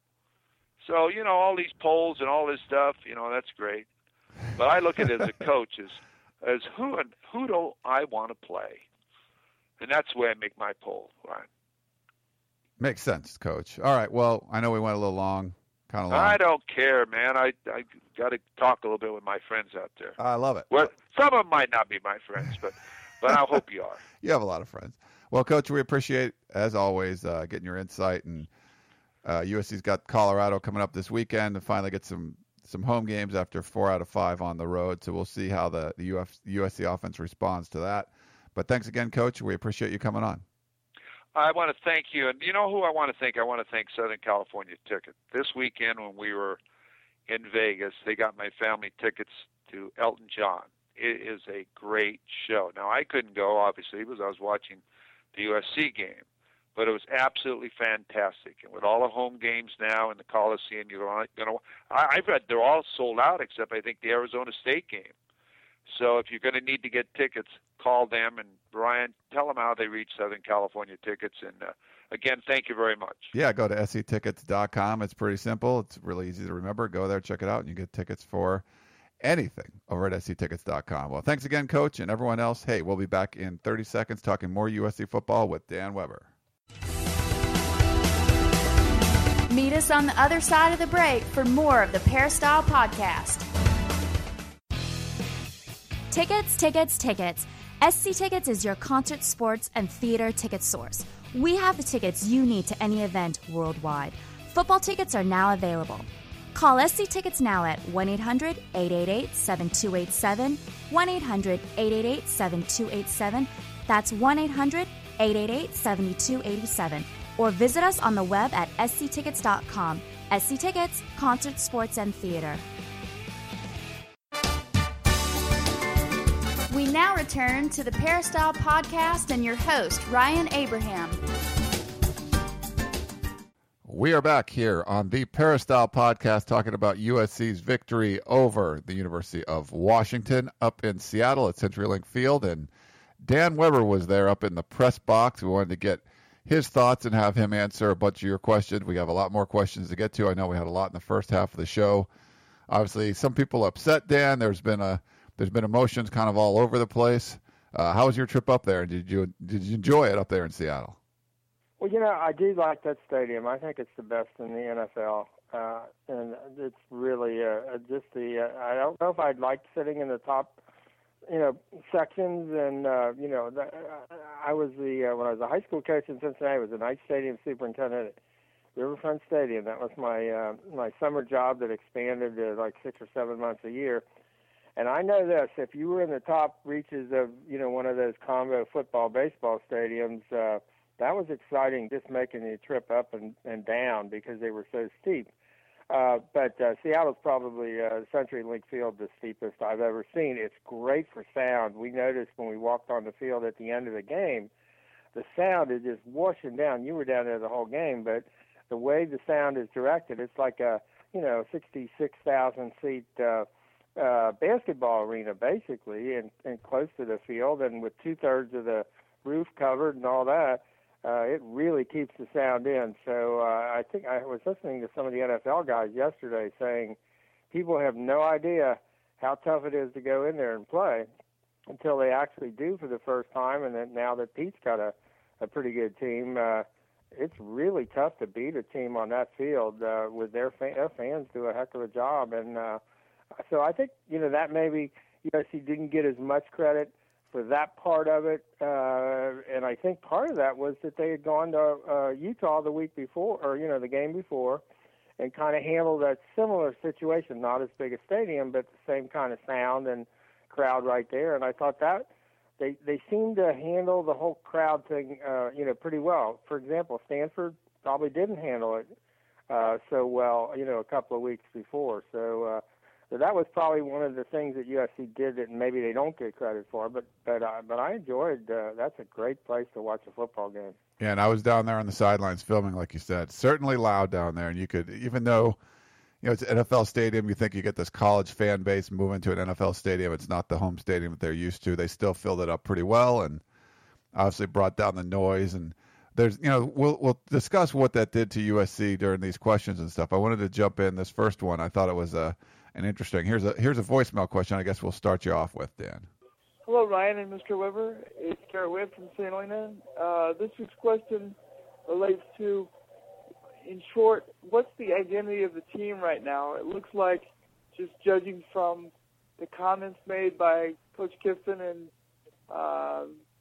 So, you know, all these polls and all this stuff, you know, that's great. But I look at it as a coach as, as who and who do I want to play? And that's the way I make my poll, Ryan. Makes sense, Coach. All right, well, I know we went a little long, kind of long. I don't care, man. I I got to talk a little bit with my friends out there. I love it. Well, some of them might not be my friends, but, but I hope you are. You have a lot of friends. Well, Coach, we appreciate, as always, uh, getting your insight. And uh, U S C's got Colorado coming up this weekend to finally get some, some home games after four out of five on the road. So we'll see how the, the U S C offense responds to that. But thanks again, Coach. We appreciate you coming on. I want to thank you. And you know who I want to thank? I want to thank Southern California Ticket. This weekend when we were in Vegas, they got my family tickets to Elton John. It is a great show. Now, I couldn't go, obviously, because I was watching the U S C game, but it was absolutely fantastic. And with all the home games now in the Coliseum, you're going to. I've read they're all sold out except I think the Arizona State game. So if you're going to need to get tickets, call them. And Brian, tell them how they reach Southern California Tickets. And uh, again, thank you very much. Yeah, go to S C tickets dot com. It's pretty simple. It's really easy to remember. Go there, check it out, and you get tickets for anything over at S C tickets dot com. Well, thanks again, Coach, and everyone else. Hey, we'll be back in thirty seconds talking more U S C football with Dan Weber. Meet us on the other side of the break for more of the Peristyle Podcast. Tickets, tickets, tickets. S C Tickets is your concert, sports, and theater ticket source. We have the tickets you need to any event worldwide. Football tickets are now available. Call S C Tickets now at one eight hundred eight eight eight seven two eight seven, one eight hundred eight eight eight seven two eight seven. That's one eight hundred eight eight eight seven two eight seven. Or visit us on the web at S C tickets dot com. S C Tickets, concert, sports, and theater. We now return to the Peristyle Podcast and your host, Ryan Abraham. We are back here on the Peristyle Podcast talking about U S C's victory over the University of Washington up in Seattle at CenturyLink Field. And Dan Weber was there up in the press box. We wanted to get his thoughts and have him answer a bunch of your questions. We have a lot more questions to get to. I know we had a lot in the first half of the show. Obviously, some people upset Dan. There's been a there's been emotions kind of all over the place. Uh, how was your trip up there? Did you did you enjoy it up there in Seattle? Well, you know, I do like that stadium. I think it's the best in the N F L, uh, and it's really uh, just the. Uh, I don't know if I'd like sitting in the top, you know, sections, and uh, you know, the, uh, I was the uh, when I was a high school coach in Cincinnati, I was a night stadium superintendent at Riverfront Stadium. That was my uh, my summer job that expanded to like six or seven months a year. And I know this: if you were in the top reaches of, you know, one of those combo football, baseball stadiums. Uh, That was exciting, just making the trip up and, and down because they were so steep. Uh, but uh, Seattle's probably uh, CenturyLink Field the steepest I've ever seen. It's great for sound. We noticed when we walked on the field at the end of the game, the sound is just washing down. You were down there the whole game, but the way the sound is directed, it's like a you know sixty-six thousand seat uh, uh, basketball arena basically, and, and close to the field, and with two thirds of the roof covered and all that. Uh, it really keeps the sound in. So uh, I think I was listening to some of the N F L guys yesterday saying people have no idea how tough it is to go in there and play until they actually do for the first time. And then now that Pete's got a, a pretty good team, uh, it's really tough to beat a team on that field uh, with their, fa- their fans do a heck of a job. And uh, so I think, you know, that maybe U S C didn't get as much credit for that part of it, uh, and I think part of that was that they had gone to uh, Utah the week before, or you know, the game before, and kind of handled that similar situation. Not as big a stadium, but the same kind of sound and crowd right there. And I thought that they they seemed to handle the whole crowd thing, uh, you know, pretty well. For example, Stanford probably didn't handle it uh, so well, you know, a couple of weeks before. So. Uh, So that was probably one of the things that U S C did that maybe they don't get credit for. But but uh, but I enjoyed. Uh, that's a great place to watch a football game. Yeah, and I was down there on the sidelines filming, like you said. Certainly loud down there, and you could, even though you know it's an N F L stadium, you think you get this college fan base moving to an N F L stadium. It's not the home stadium that they're used to. They still filled it up pretty well, and obviously brought down the noise. And there's you know we'll we'll discuss what that did to U S C during these questions and stuff. I wanted to jump in this first one. I thought it was a And interesting. Here's a here's a voicemail question. I guess we'll start you off with, Dan. Hello, Ryan and Mister Weber. It's Garrett Witt from Saint Helena. Uh, this week's question relates to, in short, what's the identity of the team right now? It looks like, just judging from the comments made by Coach Kiffin and uh,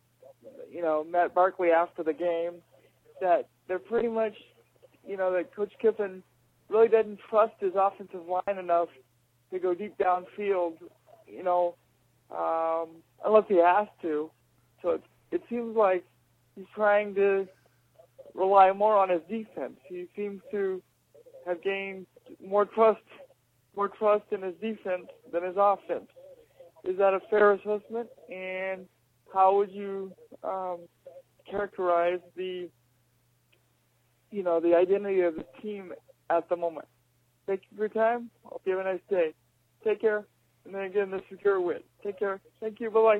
you know Matt Barkley after the game, that they're pretty much, you know, that Coach Kiffin really doesn't trust his offensive line enough to go deep downfield, you know, um, unless he has to. So it, it seems like he's trying to rely more on his defense. He seems to have gained more trust, more trust in his defense than his offense. Is that a fair assessment? And how would you um, characterize the, you know, the identity of the team at the moment? Thank you for your time. Hope you have a nice day. Take care. And then again, this is Garrett Witt. Take care. Thank you. Bye-bye.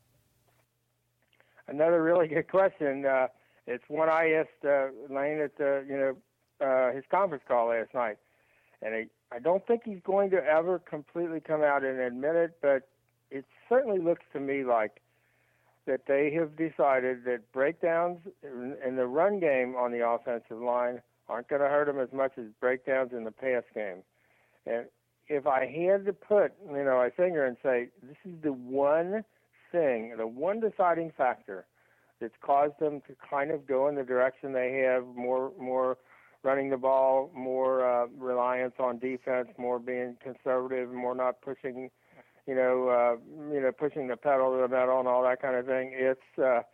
Another really good question. Uh, it's one I asked uh, Lane at the, you know, uh, his conference call last night. And I, I don't think he's going to ever completely come out and admit it, but it certainly looks to me like that they have decided that breakdowns in, in the run game on the offensive line aren't going to hurt them as much as breakdowns in the pass game. And if I had to put, you know, my finger and say, this is the one thing, the one deciding factor that's caused them to kind of go in the direction they have, more more running the ball, more uh, reliance on defense, more being conservative, more not pushing, you know, uh, you know, pushing the pedal to the metal and all that kind of thing. It's uh,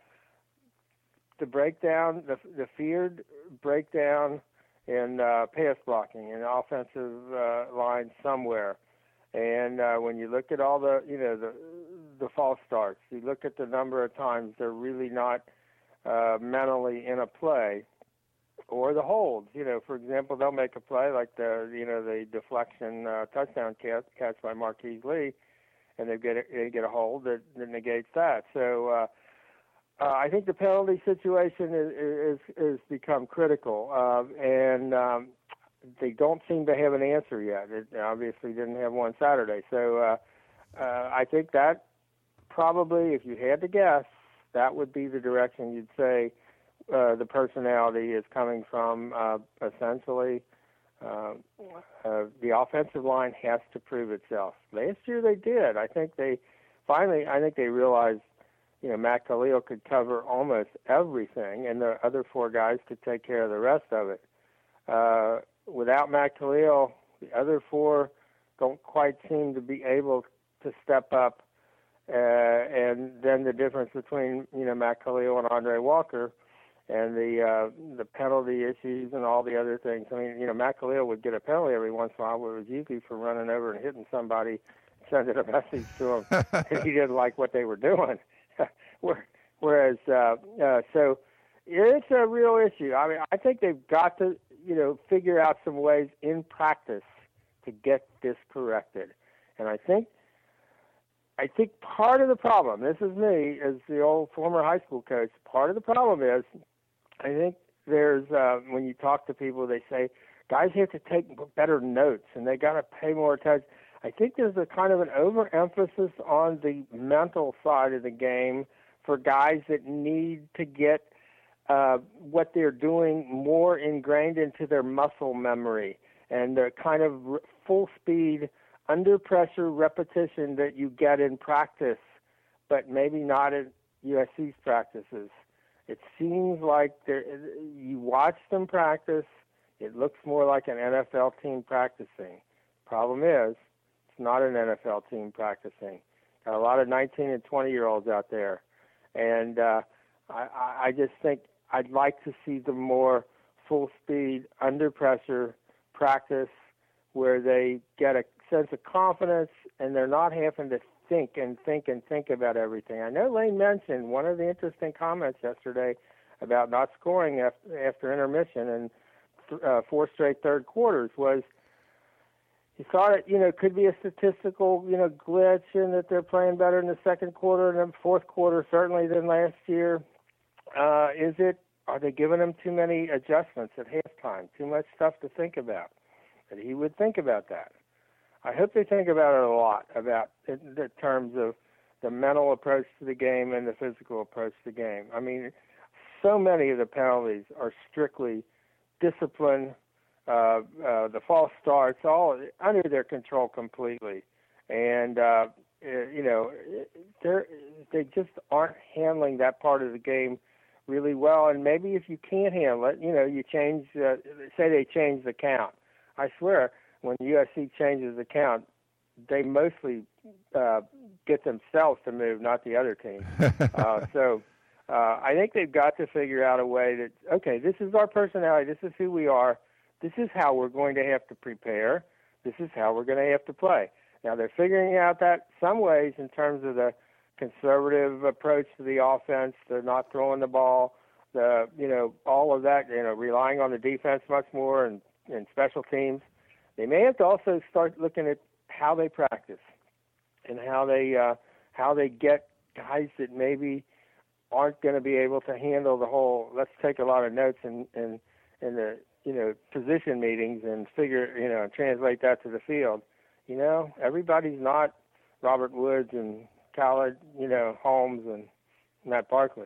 the breakdown, the, the feared breakdown in uh, pass blocking and offensive uh, line somewhere. And uh, when you look at all the, you know, the the false starts, you look at the number of times they're really not uh, mentally in a play, or the holds. You know, for example, they'll make a play like the, you know, the deflection uh, touchdown catch, catch by Marquise Lee, and they get a, they get a hold that, that negates that. So uh, uh, I think the penalty situation is is, is become critical, uh, and um, they don't seem to have an answer yet. It obviously didn't have one Saturday. So uh, uh, I think that probably, if you had to guess, that would be the direction you'd say uh, the personality is coming from. Uh, essentially, uh, uh, the offensive line has to prove itself. Last year they did. I think they finally, I think they realized, you know, Matt Khalil could cover almost everything, and the other four guys could take care of the rest of it. Uh, without Matt Khalil, the other four don't quite seem to be able to step up. Uh, and then the difference between, you know, Matt Khalil and Andre Walker and the uh, the penalty issues and all the other things. I mean, you know, Matt Khalil would get a penalty every once in a while, but it was usually for running over and hitting somebody, sending a message to him that he didn't like what they were doing. Whereas, uh, uh, so it's a real issue. I mean, I think they've got to, you know, figure out some ways in practice to get this corrected. And I think, I think part of the problem, this is me as the old former high school coach, part of the problem is, I think there's, uh, when you talk to people, they say, guys have to take better notes and they got to pay more attention. I think there's a kind of an overemphasis on the mental side of the game for guys that need to get uh, what they're doing more ingrained into their muscle memory and the kind of r- full speed, under pressure repetition that you get in practice, but maybe not in U S C's practices. It seems like you watch them practice, it looks more like an N F L team practicing. Problem is, it's not an N F L team practicing. Got a lot of nineteen and twenty-year-olds out there. And uh, I, I just think I'd like to see them more full speed, under pressure practice where they get a sense of confidence and they're not having to think and think and think about everything. I know Lane mentioned one of the interesting comments yesterday about not scoring after, after intermission and uh, four straight third quarters was he thought it, you know, could be a statistical, you know, glitch and that they're playing better in the second quarter and the fourth quarter certainly than last year. Uh, is it, are they giving them too many adjustments at halftime, too much stuff to think about? And he would think about that. I hope they think about it a lot, about in the terms of the mental approach to the game and the physical approach to the game. I mean, so many of the penalties are strictly discipline, uh, uh, the false starts, all under their control completely. And, uh, you know, they're, they just aren't handling that part of the game really well. And maybe if you can't handle it, you know, you change, uh, say they change the count. I swear, when U S C changes the count, they mostly uh, get themselves to move, not the other team. uh, so uh, I think they've got to figure out a way that, okay, this is our personality, this is who we are, this is how we're going to have to prepare, this is how we're going to have to play. Now, they're figuring out that some ways in terms of the conservative approach to the offense, they're not throwing the ball, the you know, all of that, you know, relying on the defense much more and, and special teams. They may have to also start looking at how they practice and how they uh, how they get guys that maybe aren't going to be able to handle the whole. Let's take a lot of notes in in, in the you know position meetings and figure you know translate that to the field. You know, everybody's not Robert Woods and Khaled, you know, Holmes and Matt Barkley.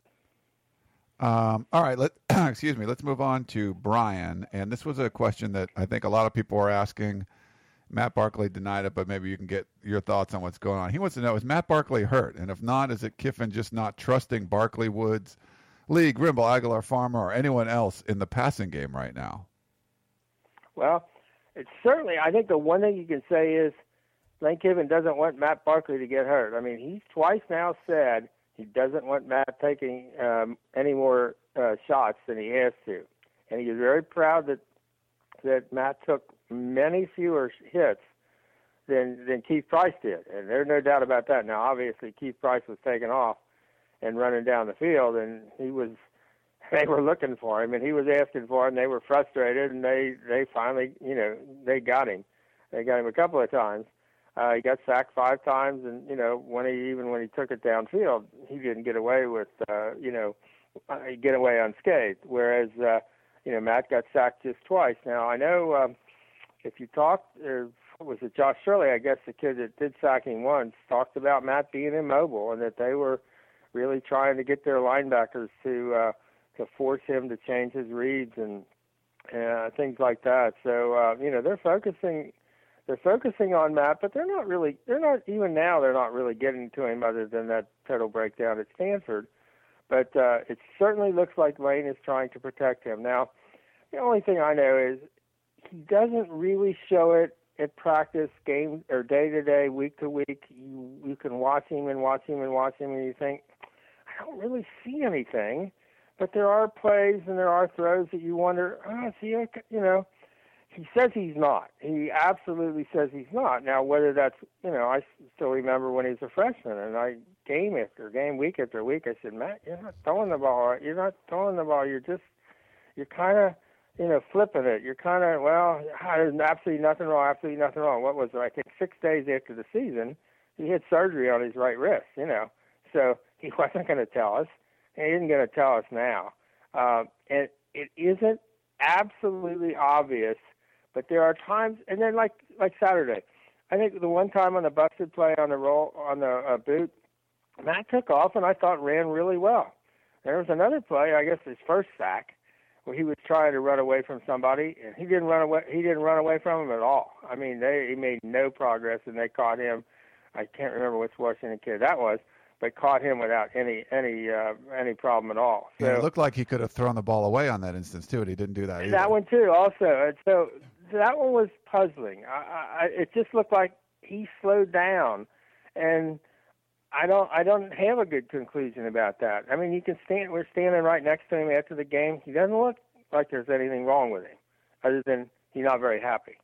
Um, all right, let excuse me. Let's move on to Brian. And this was a question that I think a lot of people are asking. Matt Barkley denied it, but maybe you can get your thoughts on what's going on. He wants to know, is Matt Barkley hurt? And if not, is it Kiffin just not trusting Barkley, Woods, Lee, Grimble, Aguilar, Farmer, or anyone else in the passing game right now? Well, it's certainly, I think the one thing you can say is Lane Kiffin doesn't want Matt Barkley to get hurt. I mean, he's twice now said he doesn't want Matt taking um, any more uh, shots than he has to. And he is very proud that that Matt took many fewer hits than than Keith Price did. And there's no doubt about that. Now, obviously, Keith Price was taking off and running down the field, and he was they were looking for him, and he was asking for him. They were frustrated, and they, they finally, you know, they got him. They got him a couple of times. Uh, he got sacked five times, and you know, when he even when he took it downfield, he didn't get away with, uh, you know, uh, get away unscathed. Whereas, uh, you know, Matt got sacked just twice. Now I know um, if you talked, or was it Josh Shirley? I guess the kid that did sack him once talked about Matt being immobile and that they were really trying to get their linebackers to uh, to force him to change his reads and uh, things like that. So uh, you know, they're focusing. They're focusing on Matt, but they're not really, they're not, even now, they're not really getting to him other than that total breakdown at Stanford. But uh, it certainly looks like Lane is trying to protect him. Now, the only thing I know is he doesn't really show it at practice, game, or day to day, week to week. You, you can watch him and watch him and watch him, and you think, I don't really see anything. but there are plays and there are throws that you wonder, oh, is he okay? You know, he says he's not. He absolutely says he's not. Now, whether that's, you know, I still remember when he was a freshman, and I game after game, week after week, I said, Matt, you're not throwing the ball. You're not throwing the ball. You're just, you're kind of, you know, flipping it. You're kind of, well, there's absolutely nothing wrong, absolutely nothing wrong. What was it? I think six days after the season, he had surgery on his right wrist, you know. So he wasn't going to tell us, and he isn't going to tell us now. Uh, and it isn't absolutely obvious, but there are times, and then like like Saturday, I think the one time on the busted play on the roll on the uh, boot, Matt took off and I thought ran really well. There was another play, I guess his first sack, where he was trying to run away from somebody, and he didn't run away. He didn't run away from him at all. I mean, they he made no progress, and they caught him. I can't remember which Washington kid that was, but caught him without any any uh, any problem at all. So, yeah, it looked like he could have thrown the ball away on that instance too, and he didn't do that either. That one too, also. And so that one was puzzling. I, I, it just looked like he slowed down, and I don't I don't have a good conclusion about that. I mean, you can stand. We're standing right next to him after the game. He doesn't look like there's anything wrong with him, other than he's not very happy.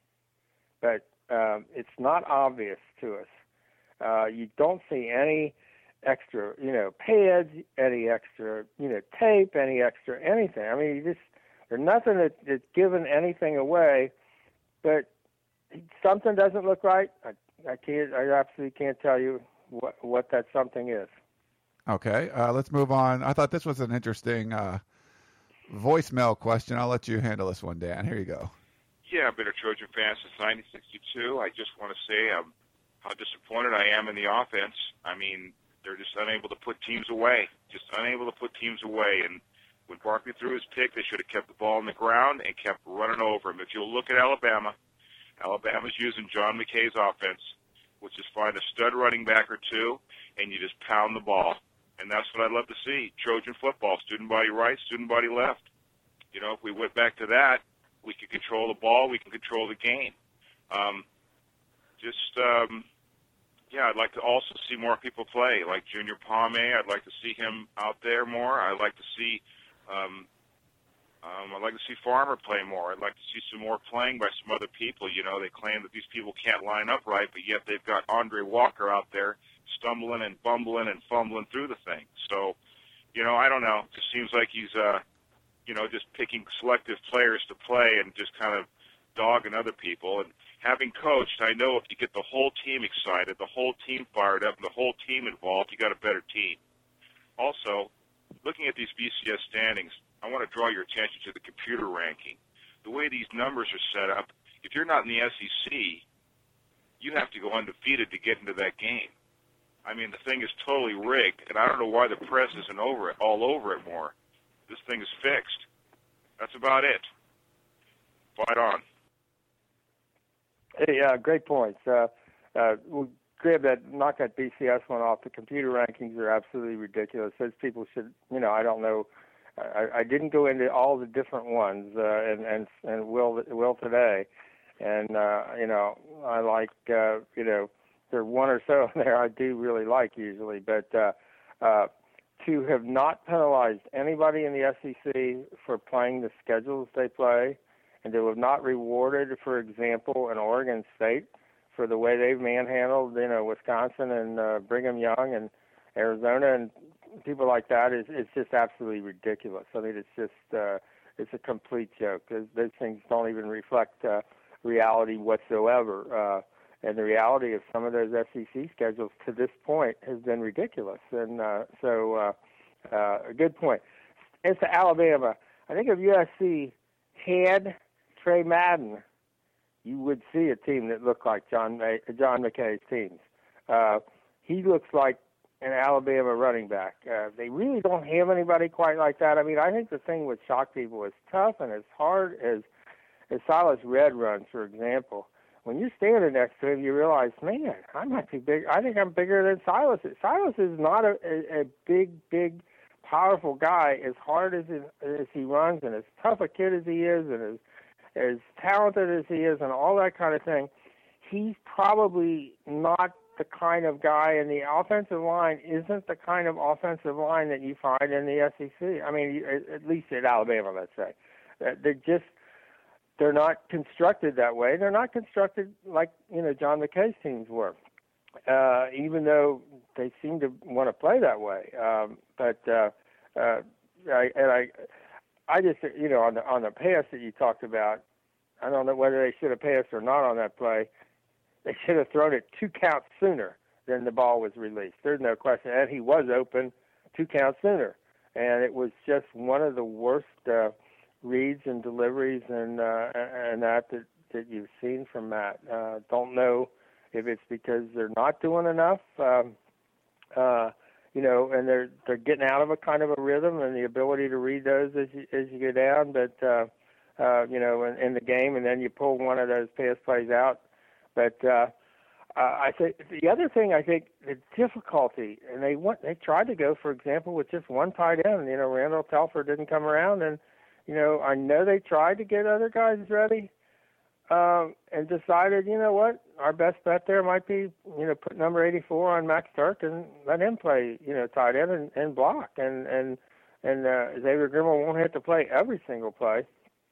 But um, it's not obvious to us. Uh, you don't see any extra, you know, pads, any extra, you know, tape, any extra anything. I mean, you just there's nothing that, that's giving anything away. But something doesn't look right. I, I can't. I absolutely can't tell you what what that something is. Okay, uh, let's move on. I thought this was an interesting uh, voicemail question. I'll let you handle this one, Dan. Here you go. Yeah, I've been a Trojan fan since nineteen sixty-two. I just want to say um, how disappointed I am in the offense. I mean, they're just unable to put teams away. Just unable to put teams away. And when Barkley threw his pick, they should have kept the ball on the ground and kept running over him. If you'll look at Alabama, Alabama's using John McKay's offense, which is find a stud running back or two, and you just pound the ball. And that's what I'd love to see, Trojan football, student body right, student body left. You know, if we went back to that, we could control the ball, we can control the game. Um, just, um, yeah, I'd like to also see more people play, like Junior Palme. I'd like to see him out there more. I'd like to see um, um, I'd like to see Farmer play more. I'd like to see some more playing by some other people. You know, they claim that these people can't line up right, but yet they've got Andre Walker out there stumbling and bumbling and fumbling through the thing. So, you know, I don't know. It just seems like he's, uh, you know, just picking selective players to play and just kind of dogging other people. And having coached, I know if you get the whole team excited, the whole team fired up, and the whole team involved, you got a better team. Also, looking at these B C S standings, I want to draw your attention to the computer ranking. The way these numbers are set up, if you're not in the S E C, you have to go undefeated to get into that game. I mean, the thing is totally rigged, and I don't know why the press isn't over it, all over it more. This thing is fixed. That's about it. Fight on. Hey, uh, great points. Uh, uh, we'll grab that, knock that B C S one off. The computer rankings are absolutely ridiculous. Those people should, you know, I don't know. I, I didn't go into all the different ones, uh, and and and will will today. And uh, you know, I like uh, you know, there are one or so in there I do really like usually, but uh, uh, to have not penalized anybody in the S E C for playing the schedules they play, and to have not rewarded, for example, an Oregon State for the way they've manhandled, you know, Wisconsin and uh, Brigham Young and Arizona and people like that is it's just absolutely ridiculous. I mean, it's just uh, it's a complete joke. Those, those things don't even reflect uh, reality whatsoever. Uh, and the reality of some of those S E C schedules to this point has been ridiculous. And uh, so, uh, uh, a good point. As to Alabama, I think if U S C had Trey Madden, you would see a team that looked like John May, John McKay's teams. Uh, he looks like an Alabama running back. Uh, they really don't have anybody quite like that. I mean, I think the thing with shock people is tough and as hard as as Silas Red runs, for example. When you're standing next to him, you realize, man, I might be big. I think I'm bigger than Silas. Silas is not a, a, a big, big, powerful guy. As hard as it, as he runs, and as tough a kid as he is, and as as talented as he is, and all that kind of thing, he's probably not the kind of guy, and the offensive line isn't the kind of offensive line that you find in the S E C. I mean, at least at Alabama, let's say. They're just they're not constructed that way. They're not constructed like, you know, John McKay's teams were, uh, even though they seem to want to play that way. Um, but uh, uh, I, and I, I just, you know, on the on the pass that you talked about, I don't know whether they should have passed or not on that play. They should have thrown it two counts sooner than the ball was released. There's no question. And he was open two counts sooner. And it was just one of the worst uh, reads and deliveries and uh, and that, that that you've seen from Matt. Uh, don't know if it's because they're not doing enough, um, uh, you know, and they're they're getting out of a kind of a rhythm and the ability to read those as you, as you go down. But, uh, uh, you know, in, in the game, and then you pull one of those pass plays out. But uh, uh, I think the other thing, I think the difficulty, and they went, they tried to go, for example, with just one tight end. You know, Randall Telfer didn't come around, and you know, I know they tried to get other guys ready, um, and decided, you know what, our best bet there might be, you know, put number eighty-four on Max Turk and let him play, you know, tight end and, and block, and and and uh, Xavier Grimmer won't have to play every single play.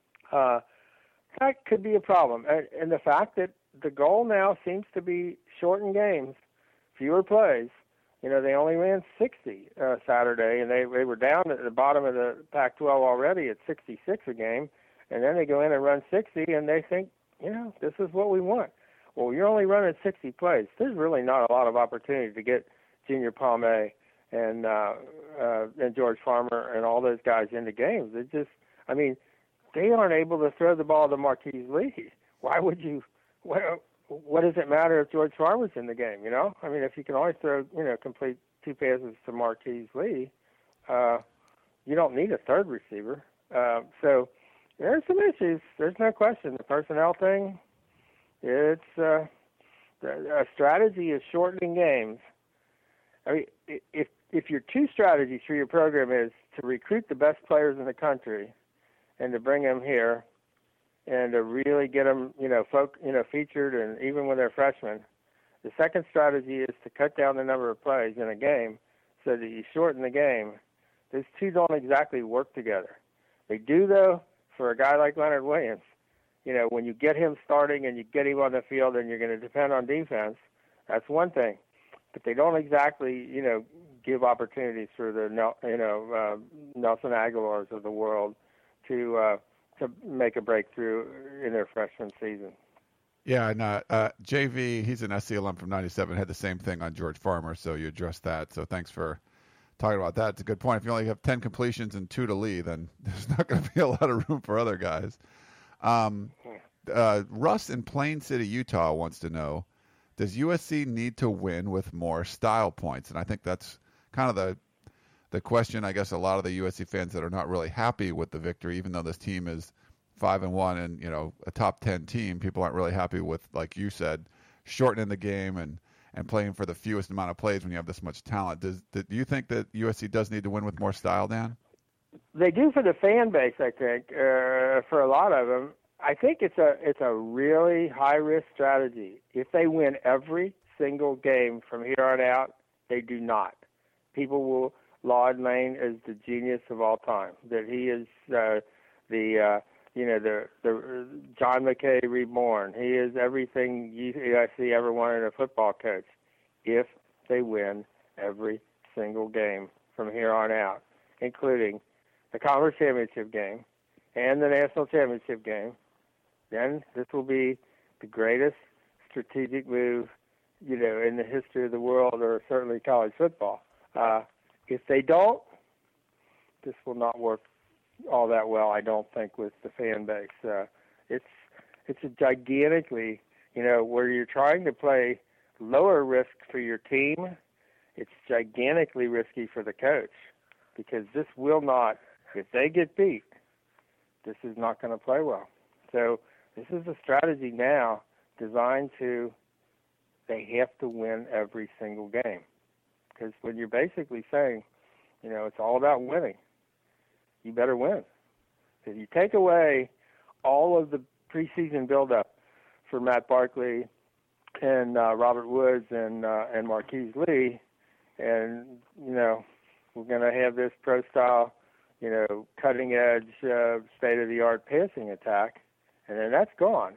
Uh, that could be a problem, and, and the fact that the goal now seems to be shortened games, fewer plays. You know, they only ran sixty uh, Saturday, and they they were down at the bottom of the Pac twelve already at sixty-six a game, and then they go in and run sixty, and they think, you know, this is what we want. Well, you're only running sixty plays. There's really not a lot of opportunity to get Junior Palme and uh, uh, and George Farmer and all those guys into games. It just, I mean, they aren't able to throw the ball to Marquise Lee. Why would you? Well, what does it matter if George Farmer's in the game, you know? I mean, if you can always throw, you know, complete two passes to Marquise Lee, uh, you don't need a third receiver. Uh, so there's some issues. There's no question. The personnel thing, it's uh, a strategy is shortening games. I mean, if if your two strategies for your program is to recruit the best players in the country and to bring them here, and to really get them, you know, folk, you know, featured, and even when they're freshmen. The second strategy is to cut down the number of plays in a game so that you shorten the game. Those two don't exactly work together. They do, though, for a guy like Leonard Williams. You know, when you get him starting and you get him on the field and you're going to depend on defense, that's one thing. But they don't exactly, you know, give opportunities for the, you know, uh, Nelson Aguilars of the world to uh, to make a breakthrough in their freshman season. Yeah, and uh, uh, J V, he's an S C alum from ninety-seven, had the same thing on George Farmer, so you addressed that. So thanks for talking about that. It's a good point. If you only have ten completions and two to Lee, then there's not going to be a lot of room for other guys. Um, uh, Russ in Plain City, Utah wants to know, does U S C need to win with more style points? And I think that's kind of the the question, I guess, a lot of the U S C fans that are not really happy with the victory, even though this team is five and one and, you know, a top ten team, people aren't really happy with, like you said, shortening the game and, and playing for the fewest amount of plays when you have this much talent. Does, do you think that U S C does need to win with more style, Dan? They do for the fan base, I think, uh, for a lot of them. I think it's a it's a really high-risk strategy. If they win every single game from here on out, they do not. People will laud Lane as the genius of all time, that he is uh, the, uh, you know, the the John McKay reborn. He is everything U S C ever wanted a football coach. If they win every single game from here on out, including the Conference Championship game and the National Championship game, then this will be the greatest strategic move, you know, in the history of the world, or certainly college football. Uh, if they don't, this will not work all that well, I don't think, with the fan base. Uh, it's it's a gigantically, you know, where you're trying to play lower risk for your team, it's gigantically risky for the coach, because this will not, if they get beat, this is not going to play well. So this is a strategy now designed to, they have to win every single game. Because when you're basically saying, you know, it's all about winning, you better win. If you take away all of the preseason buildup for Matt Barkley and uh, Robert Woods and uh, and Marquise Lee, and you know we're going to have this pro style, you know, cutting edge, uh, state of the art passing attack, and then that's gone.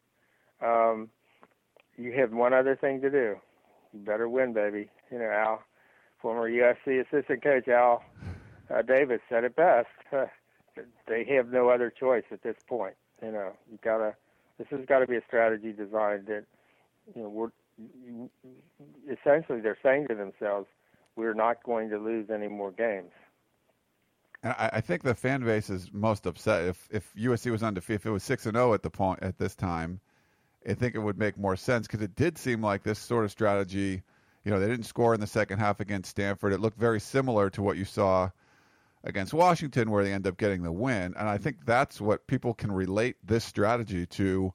Um, you have one other thing to do. You better win, baby. You know, Al, former U S C assistant coach Al uh, Davis said it best. They have no other choice at this point. You know, you gotta. This has got to be a strategy designed that, you know, we're essentially they're saying to themselves, we're not going to lose any more games. And I, I think the fan base is most upset. If if U S C was undefeated, if it was six and zero at the point at this time, I think it would make more sense because it did seem like this sort of strategy. You know, they didn't score in the second half against Stanford. It looked very similar to what you saw against Washington, where they end up getting the win. And I think that's what people can relate this strategy to,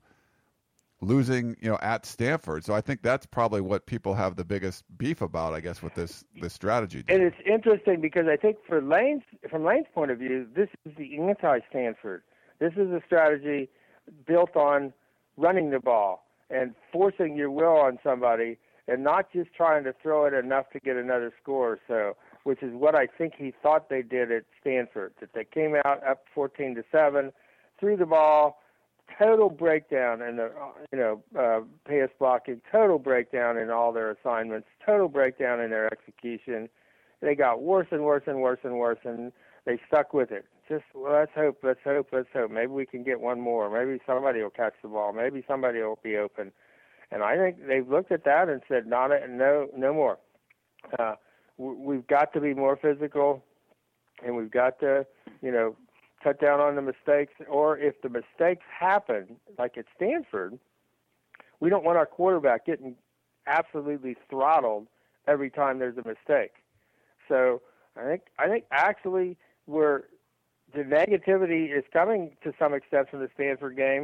losing, you know, at Stanford. So I think that's probably what people have the biggest beef about, I guess, with this this strategy. And it's interesting because I think for Lane's, from Lane's point of view, this is the anti-Stanford. This is a strategy built on running the ball and forcing your will on somebody and not just trying to throw it enough to get another score or so, which is what I think he thought they did at Stanford, that they came out up fourteen to seven, threw the ball, total breakdown in the, you know, uh, pass blocking, total breakdown in all their assignments, total breakdown in their execution. They got worse and worse and worse and worse, and they stuck with it. Just, well, let's hope, let's hope, let's hope. Maybe we can get one more. Maybe somebody will catch the ball. Maybe somebody will be open. And I think they've looked at that and said, not a, no, no more. Uh, we've got to be more physical, and we've got to, you know, cut down on the mistakes. Or if the mistakes happen, like at Stanford, we don't want our quarterback getting absolutely throttled every time there's a mistake. So I think I think actually where the negativity is coming to some extent from the Stanford game,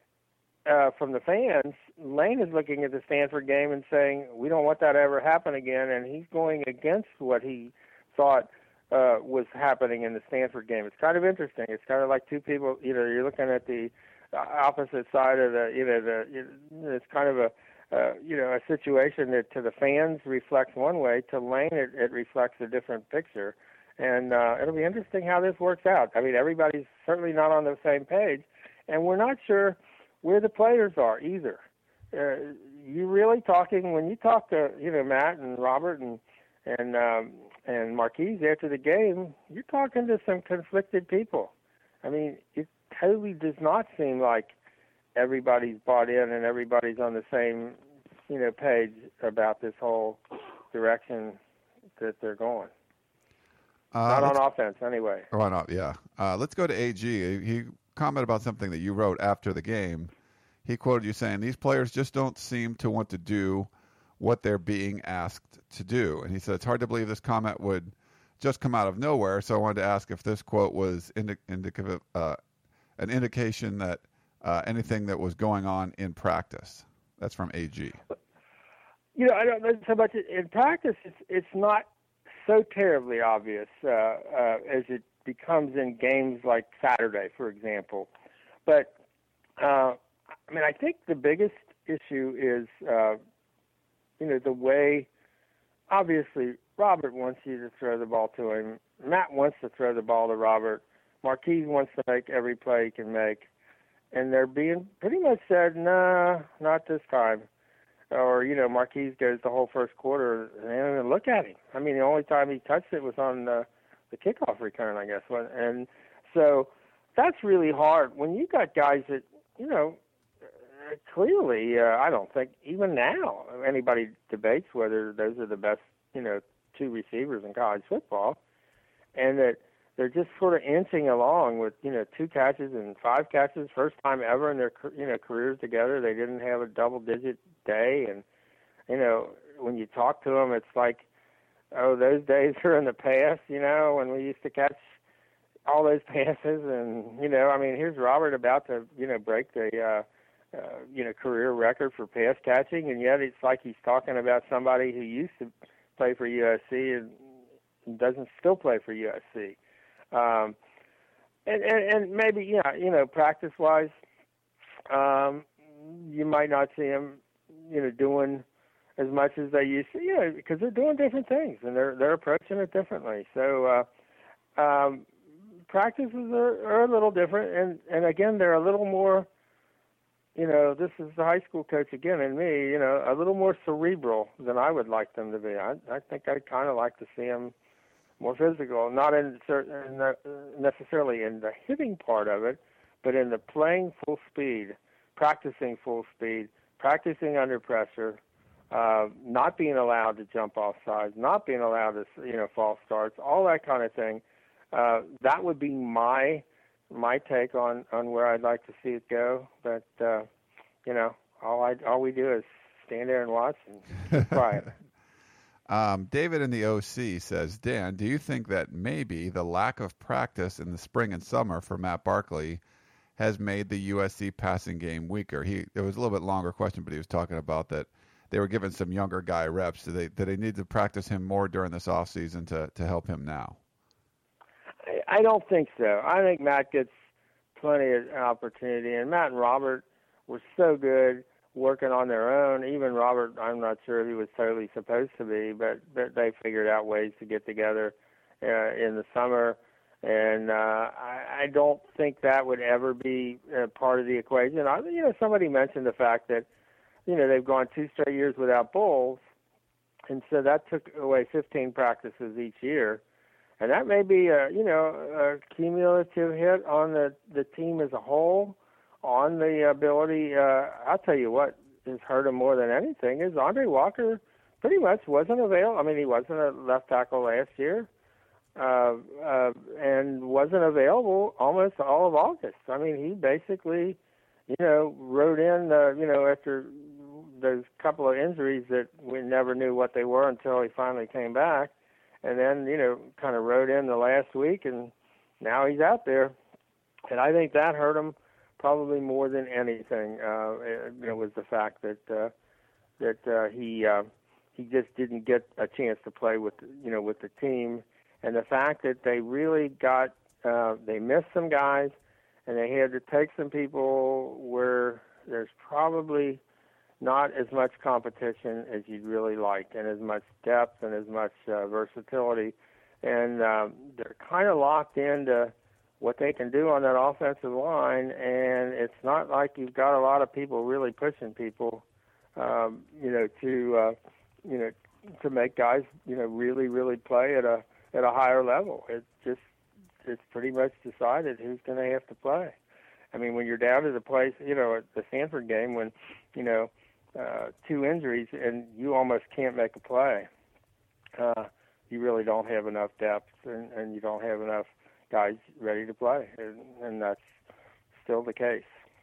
uh, from the fans, Lane is looking at the Stanford game and saying, we don't want that to ever happen again, and he's going against what he thought uh, was happening in the Stanford game. It's kind of interesting. It's kind of like two people, you know, you're looking at the opposite side of the, you know, the, you know, it's kind of a, uh, you know, a situation that to the fans reflects one way, to Lane it, it reflects a different picture. And uh, it'll be interesting how this works out. I mean, everybody's certainly not on the same page, and we're not sure where the players are either. Uh, you really talking, when you talk to, you know, Matt and Robert and and um, and Marquise after the game, you're talking to some conflicted people. I mean, it totally does not seem like everybody's bought in and everybody's on the same, you know, page about this whole direction that they're going. Uh, not on offense, anyway. Or not, yeah. Uh, let's go to A G. He commented about something that you wrote after the game. He quoted you saying, these players just don't seem to want to do what they're being asked to do. And he said, it's hard to believe this comment would just come out of nowhere. So I wanted to ask if this quote was indi- indicative, uh, an indication that uh, anything that was going on in practice. That's from A G. You know, I don't know so much in practice. It's it's not so terribly obvious uh, uh, as it becomes in games like Saturday, for example. But uh, I mean, I think the biggest issue is, uh, you know, the way. Obviously, Robert wants you to throw the ball to him. Matt wants to throw the ball to Robert. Marquise wants to make every play he can make, and they're being pretty much said, "Nah, not this time." Or, you know, Marquise goes the whole first quarter and look at him. I mean, the only time he touched it was on the, the kickoff return, I guess. And so that's really hard. When you got guys that, you know, clearly, uh, I don't think even now anybody debates whether those are the best, you know, two receivers in college football, and that they're just sort of inching along with, you know, two catches and five catches, first time ever in their, you know, careers together. They didn't have a double-digit day, and, you know, when you talk to them, it's like, oh, those days are in the past, you know, when we used to catch all those passes, and, you know, I mean, here's Robert about to, you know, break the, uh, uh, you know, career record for pass catching, and yet it's like he's talking about somebody who used to play for U S C and doesn't still play for U S C. Um, and, and, and maybe, yeah, you know, practice-wise, um, you might not see him, you know, doing as much as they used to, you know, because they're doing different things and they're they're approaching it differently. So uh, um, practices are, are a little different, and and again, they're a little more. You know, this is the high school coach again, and me. You know, a little more cerebral than I would like them to be. I I think I'd kind of like to see them more physical, not in certain necessarily in the hitting part of it, but in the playing full speed, practicing full speed, practicing under pressure, uh, not being allowed to jump off sides, not being allowed to, you know, false starts, all that kind of thing. Uh, that would be my my take on, on where I'd like to see it go. But uh, you know, all I all we do is stand there and watch and cry. Um, David in the O C says, Dan, do you think that maybe the lack of practice in the spring and summer for Matt Barkley has made the U S C passing game weaker? He it was a little bit longer question, but he was talking about that they were giving some younger guy reps. Do they do they need to practice him more during this offseason to to help him now? I, I don't think so. I think Matt gets plenty of opportunity, and Matt and Robert were so good working on their own. Even Robert, I'm not sure if he was totally supposed to be, but, but they figured out ways to get together uh, in the summer. And uh, I, I don't think that would ever be uh, part of the equation. I, you know, somebody mentioned the fact that, you know, they've gone two straight years without bowls, and so that took away fifteen practices each year. And that may be a, you know, a cumulative hit on the, the team as a whole. On the ability, uh, I'll tell you what has hurt him more than anything is Andre Walker pretty much wasn't available. I mean, he wasn't a left tackle last year uh, uh, and wasn't available almost all of August. I mean, he basically, you know, rode in, uh, you know, after those couple of injuries that we never knew what they were until he finally came back. And then, you know, kind of rode in the last week, and now he's out there. And I think that hurt him probably more than anything. Uh, it, you know, was the fact that uh, that uh, he uh, he just didn't get a chance to play with, you know, with the team, and the fact that they really got uh, they missed some guys, and they had to take some people where there's probably not as much competition as you'd really like, and as much depth and as much uh, versatility, and um, they're kind of locked into what they can do on that offensive line, and it's not like you've got a lot of people really pushing people, um, you know, to uh, you know, to make guys, you know, really, really play at a at a higher level. It's just it's pretty much decided who's going to have to play. I mean, when you're down to the place, you know, at the Stanford game, when you know uh, two injuries and you almost can't make a play, uh, you really don't have enough depth, and, and you don't have enough guys ready to play, and, and that's still the case.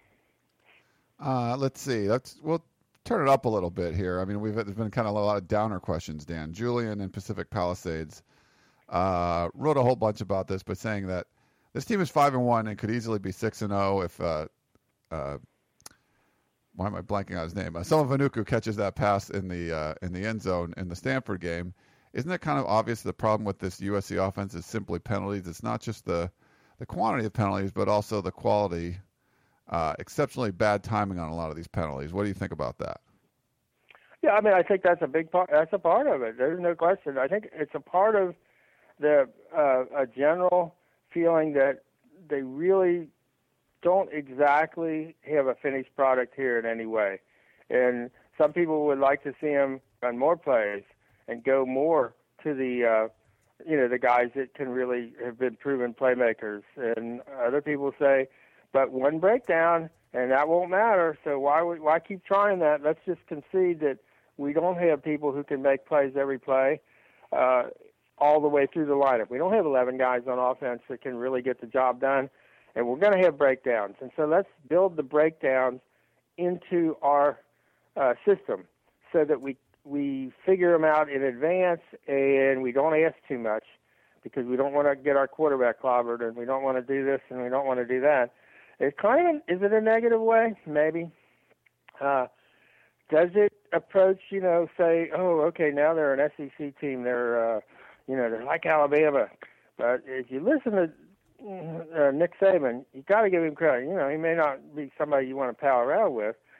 Uh, let's see. Let's we'll turn it up a little bit here. I mean, we've there's been kind of a lot of downer questions. Dan Julian in Pacific Palisades uh, wrote a whole bunch about this, but saying that this team is five and one and could easily be six and zero if uh, uh, why am I blanking on his name? Uh, Soma Vanuku catches that pass in the uh, in the end zone in the Stanford game. Isn't it kind of obvious the problem with this U S C offense is simply penalties? It's not just the the quantity of penalties, but also the quality. Uh, exceptionally bad timing on a lot of these penalties. What do you think about that? Yeah, I mean, I think that's a big part. That's a part of it. There's no question. I think it's a part of the uh, a general feeling that they really don't exactly have a finished product here in any way. And some people would like to see them run more plays and go more to the, uh, you know, the guys that can really have been proven playmakers. And other people say, but one breakdown, and that won't matter. So why why keep trying that? Let's just concede that we don't have people who can make plays every play uh, all the way through the lineup. We don't have eleven guys on offense that can really get the job done, and we're going to have breakdowns. And so let's build the breakdowns into our uh, system so that we we figure them out in advance, and we don't ask too much because we don't want to get our quarterback clobbered, and we don't want to do this, and we don't want to do that. It kind of, is it a negative way? Maybe. Uh, does it approach, you know, say, oh, okay, now they're an S E C team. They're, uh, you know, they're like Alabama. But if you listen to uh, Nick Saban, you got to give him credit. You know, he may not be somebody you want to pal around with.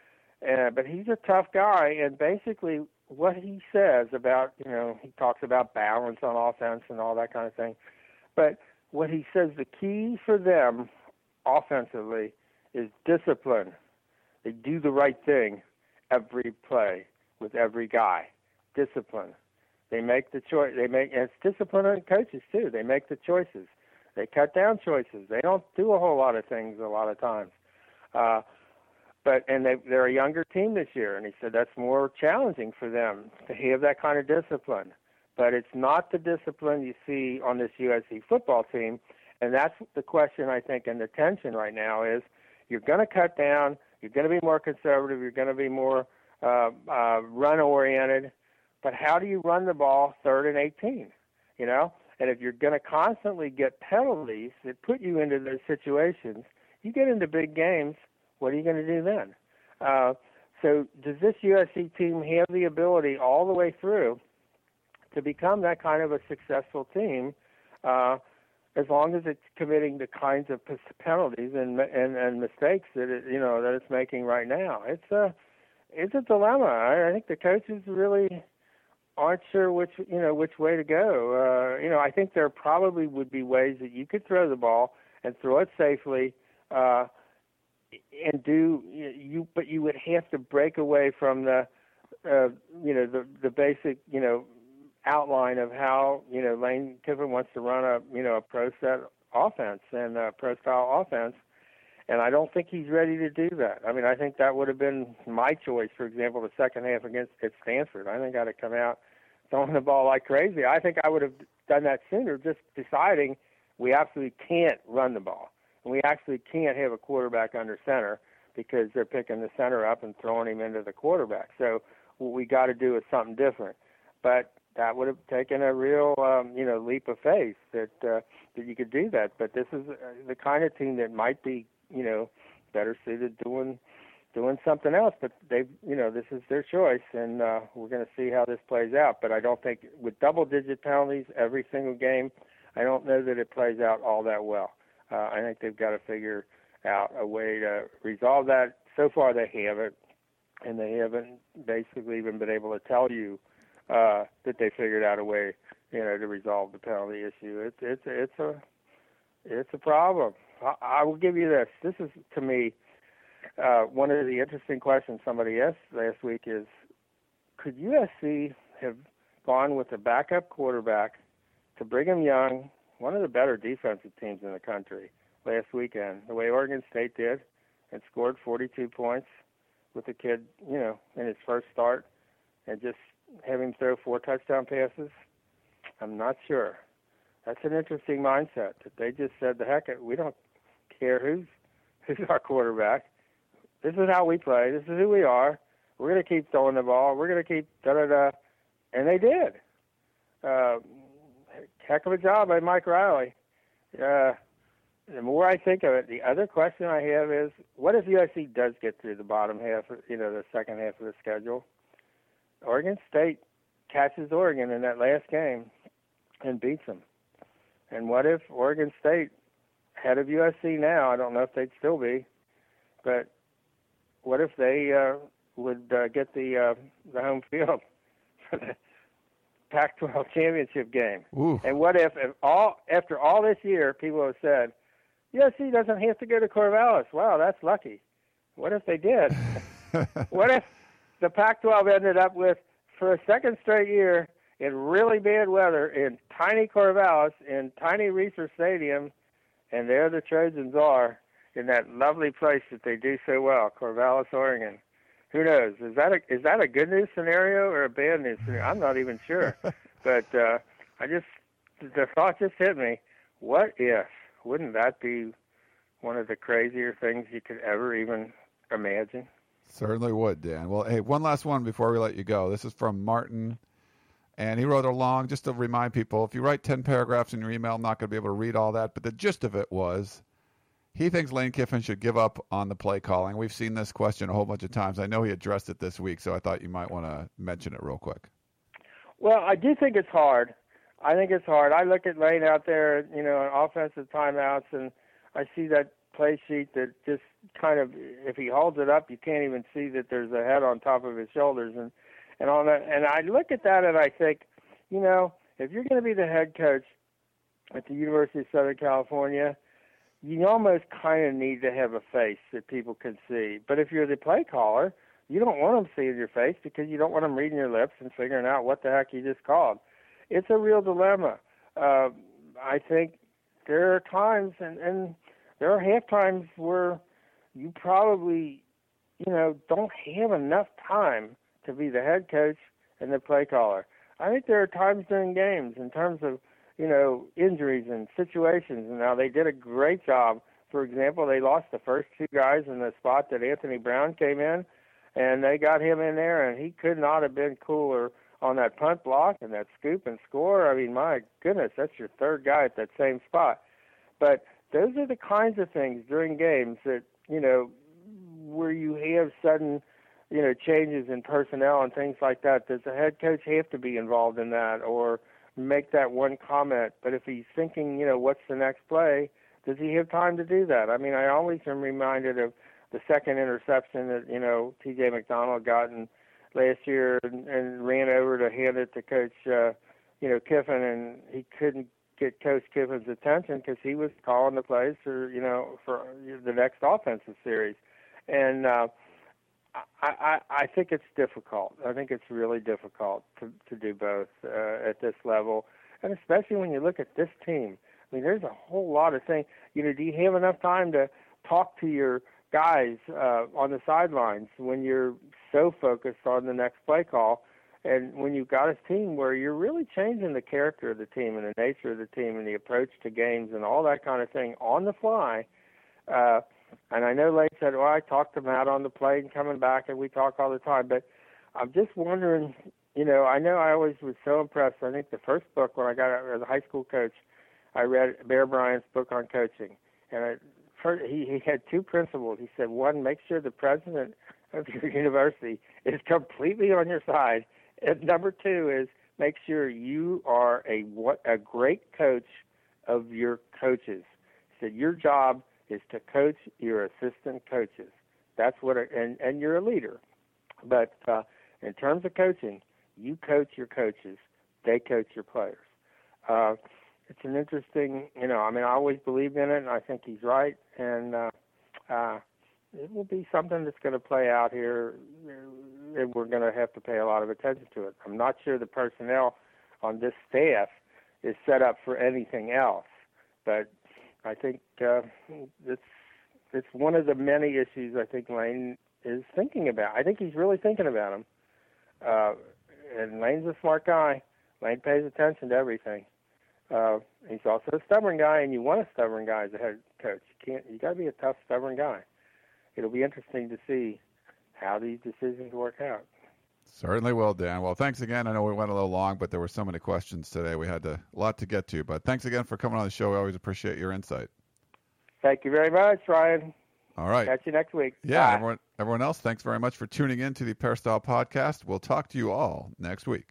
Uh, but he's a tough guy, and basically what he says about, you know, he talks about balance on offense and all that kind of thing. But what he says the key for them offensively is discipline. They do the right thing every play with every guy. Discipline. They make the choice. They make, and it's discipline on coaches too. They make the choices. They cut down choices. They don't do a whole lot of things a lot of times. Uh, But and they, they're a younger team this year, and he said that's more challenging for them to have that kind of discipline. But it's not the discipline you see on this U S C football team, and that's the question I think and the tension right now is you're going to cut down, you're going to be more conservative, you're going to be more uh, uh, run-oriented, but how do you run the ball third and eighteen, you know? And if you're going to constantly get penalties that put you into those situations, you get into big games, what are you going to do then? Uh, so does this U S C team have the ability all the way through to become that kind of a successful team uh, as long as it's committing the kinds of penalties and, and, and mistakes that it, you know that it's making right now? It's a it's a dilemma. I, I think the coaches really aren't sure which you know which way to go. Uh, you know, I think there probably would be ways that you could throw the ball and throw it safely. Uh, And do you? But you would have to break away from the, uh, you know, the the basic, you know, outline of how you know Lane Kiffin wants to run a you know a pro set offense and a pro style offense, and I don't think he's ready to do that. I mean, I think that would have been my choice, for example, the second half against at Stanford. I think I'd have come out throwing the ball like crazy. I think I would have done that sooner, just deciding we absolutely can't run the ball. And we actually can't have a quarterback under center because they're picking the center up and throwing him into the quarterback. So what we got to do is something different. But that would have taken a real, um, you know, leap of faith that uh, that you could do that. But this is the kind of team that might be, you know, better suited doing doing something else. But they, you know, this is their choice, and uh, we're going to see how this plays out. But I don't think with double-digit penalties every single game, I don't know that it plays out all that well. Uh, I think they've got to figure out a way to resolve that. So far, they haven't, and they haven't basically even been able to tell you uh, that they figured out a way, you know, to resolve the penalty issue. It's it's it's a it's a problem. I, I will give you this. This is to me uh, one of the interesting questions somebody asked last week is, could U S C have gone with a backup quarterback to Brigham Young, one of the better defensive teams in the country, last weekend, the way Oregon State did, and scored forty-two points with the kid, you know, in his first start, and just have him throw four touchdown passes? I'm not sure. That's an interesting mindset, that they just said, the heck, we don't care who's who's our quarterback. This is how we play. This is who we are. We're going to keep throwing the ball. We're going to keep da-da-da. And they did. Uh, heck of a job by Mike Riley. Uh, the more I think of it, the other question I have is, what if U S C does get through the bottom half, you know, the second half of the schedule? Oregon State catches Oregon in that last game and beats them. And what if Oregon State, head of U S C now, I don't know if they'd still be, but what if they uh, would uh, get the uh, the home field for the Pac twelve championship game? Ooh. And what if, if all after all this year, people have said, U S C doesn't have to go to Corvallis. Wow, that's lucky. What if they did? What if the Pac twelve ended up with, for a second straight year, in really bad weather, in tiny Corvallis, in tiny Reser Stadium, and there the Trojans are, in that lovely place that they do so well, Corvallis, Oregon. Who knows? Is that a is that a good news scenario or a bad news scenario? I'm not even sure. But uh, I just the thought just hit me. What if? Wouldn't that be one of the crazier things you could ever even imagine? Certainly would, Dan. Well, hey, one last one before we let you go. This is from Martin, and he wrote along just to remind people, if you write ten paragraphs in your email, I'm not going to be able to read all that, but the gist of it was, he thinks Lane Kiffin should give up on the play calling. We've seen this question a whole bunch of times. I know he addressed it this week, so I thought you might want to mention it real quick. Well, I do think it's hard. I think it's hard. I look at Lane out there, you know, on offensive timeouts, and I see that play sheet that just kind of, if he holds it up, you can't even see that there's a head on top of his shoulders, and and on that. And I look at that and I think, you know, if you're going to be the head coach at the University of Southern California, you almost kind of need to have a face that people can see. But if you're the play caller, you don't want them seeing your face because you don't want them reading your lips and figuring out what the heck you just called. It's a real dilemma. Uh, I think there are times, and, and there are half times where you probably, you know, don't have enough time to be the head coach and the play caller. I think there are times during games in terms of, you know, injuries and situations. And now they did a great job. For example, they lost the first two guys in the spot that Anthony Brown came in, and they got him in there, and he could not have been cooler on that punt block and that scoop and score. I mean, my goodness, that's your third guy at that same spot. But those are the kinds of things during games that, you know, where you have sudden, you know, changes in personnel and things like that. Does the head coach have to be involved in that or make that one comment? But if he's thinking, you know, what's the next play, does he have time to do that? I mean, I always am reminded of the second interception that, you know, T J McDonald got in last year and, and ran over to hand it to Coach, uh, you know, Kiffin, and he couldn't get Coach Kiffin's attention because he was calling the plays for, you know, for the next offensive series. And uh, I, I, I think it's difficult. I think it's really difficult to, to do both uh, at this level, and especially when you look at this team. I mean, there's a whole lot of things. You know, do you have enough time to talk to your guys uh, on the sidelines when you're so focused on the next play call? And when you've got a team where you're really changing the character of the team and the nature of the team and the approach to games and all that kind of thing on the fly. Uh, and I know Lane said, well, I talked to Matt on the plane coming back, and we talk all the time. But I'm just wondering, you know, I know I always was so impressed. I think the first book when I got out as a high school coach, I read Bear Bryant's book on coaching. And I, first, he, he had two principles. He said, one, make sure the president of your university is completely on your side. And number two is make sure you are a what a great coach of your coaches. He said your job is to coach your assistant coaches. That's what, a, and and you're a leader. But uh, in terms of coaching, you coach your coaches. They coach your players. Uh, it's an interesting, you know. I mean, I always believed in it, and I think he's right. And uh, uh, it will be something that's going to play out here. And we're going to have to pay a lot of attention to it. I'm not sure the personnel on this staff is set up for anything else, but I think uh, it's it's one of the many issues I think Lane is thinking about. I think he's really thinking about them. Uh, and Lane's a smart guy. Lane pays attention to everything. Uh, he's also a stubborn guy, and you want a stubborn guy as a head coach. You can't. You got to be a tough, stubborn guy. It'll be interesting to see how these decisions work out. Certainly will, Dan. Well, thanks again. I know we went a little long, but there were so many questions today. We had to, a lot to get to. But thanks again for coming on the show. We always appreciate your insight. Thank you very much, Ryan. All right. Catch you next week. Yeah, Bye. everyone, everyone else, thanks very much for tuning in to the Peristyle Podcast. We'll talk to you all next week.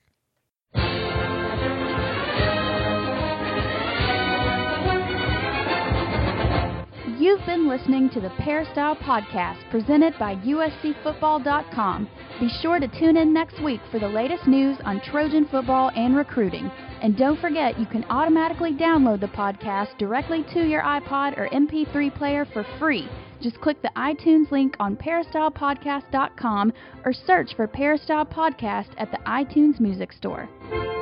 You've been listening to the Peristyle Podcast presented by U S C Football dot com. Be sure to tune in next week for the latest news on Trojan football and recruiting. And don't forget, you can automatically download the podcast directly to your iPod or M P three player for free. Just click the iTunes link on Peristyle Podcast dot com or search for Peristyle Podcast at the iTunes Music Store.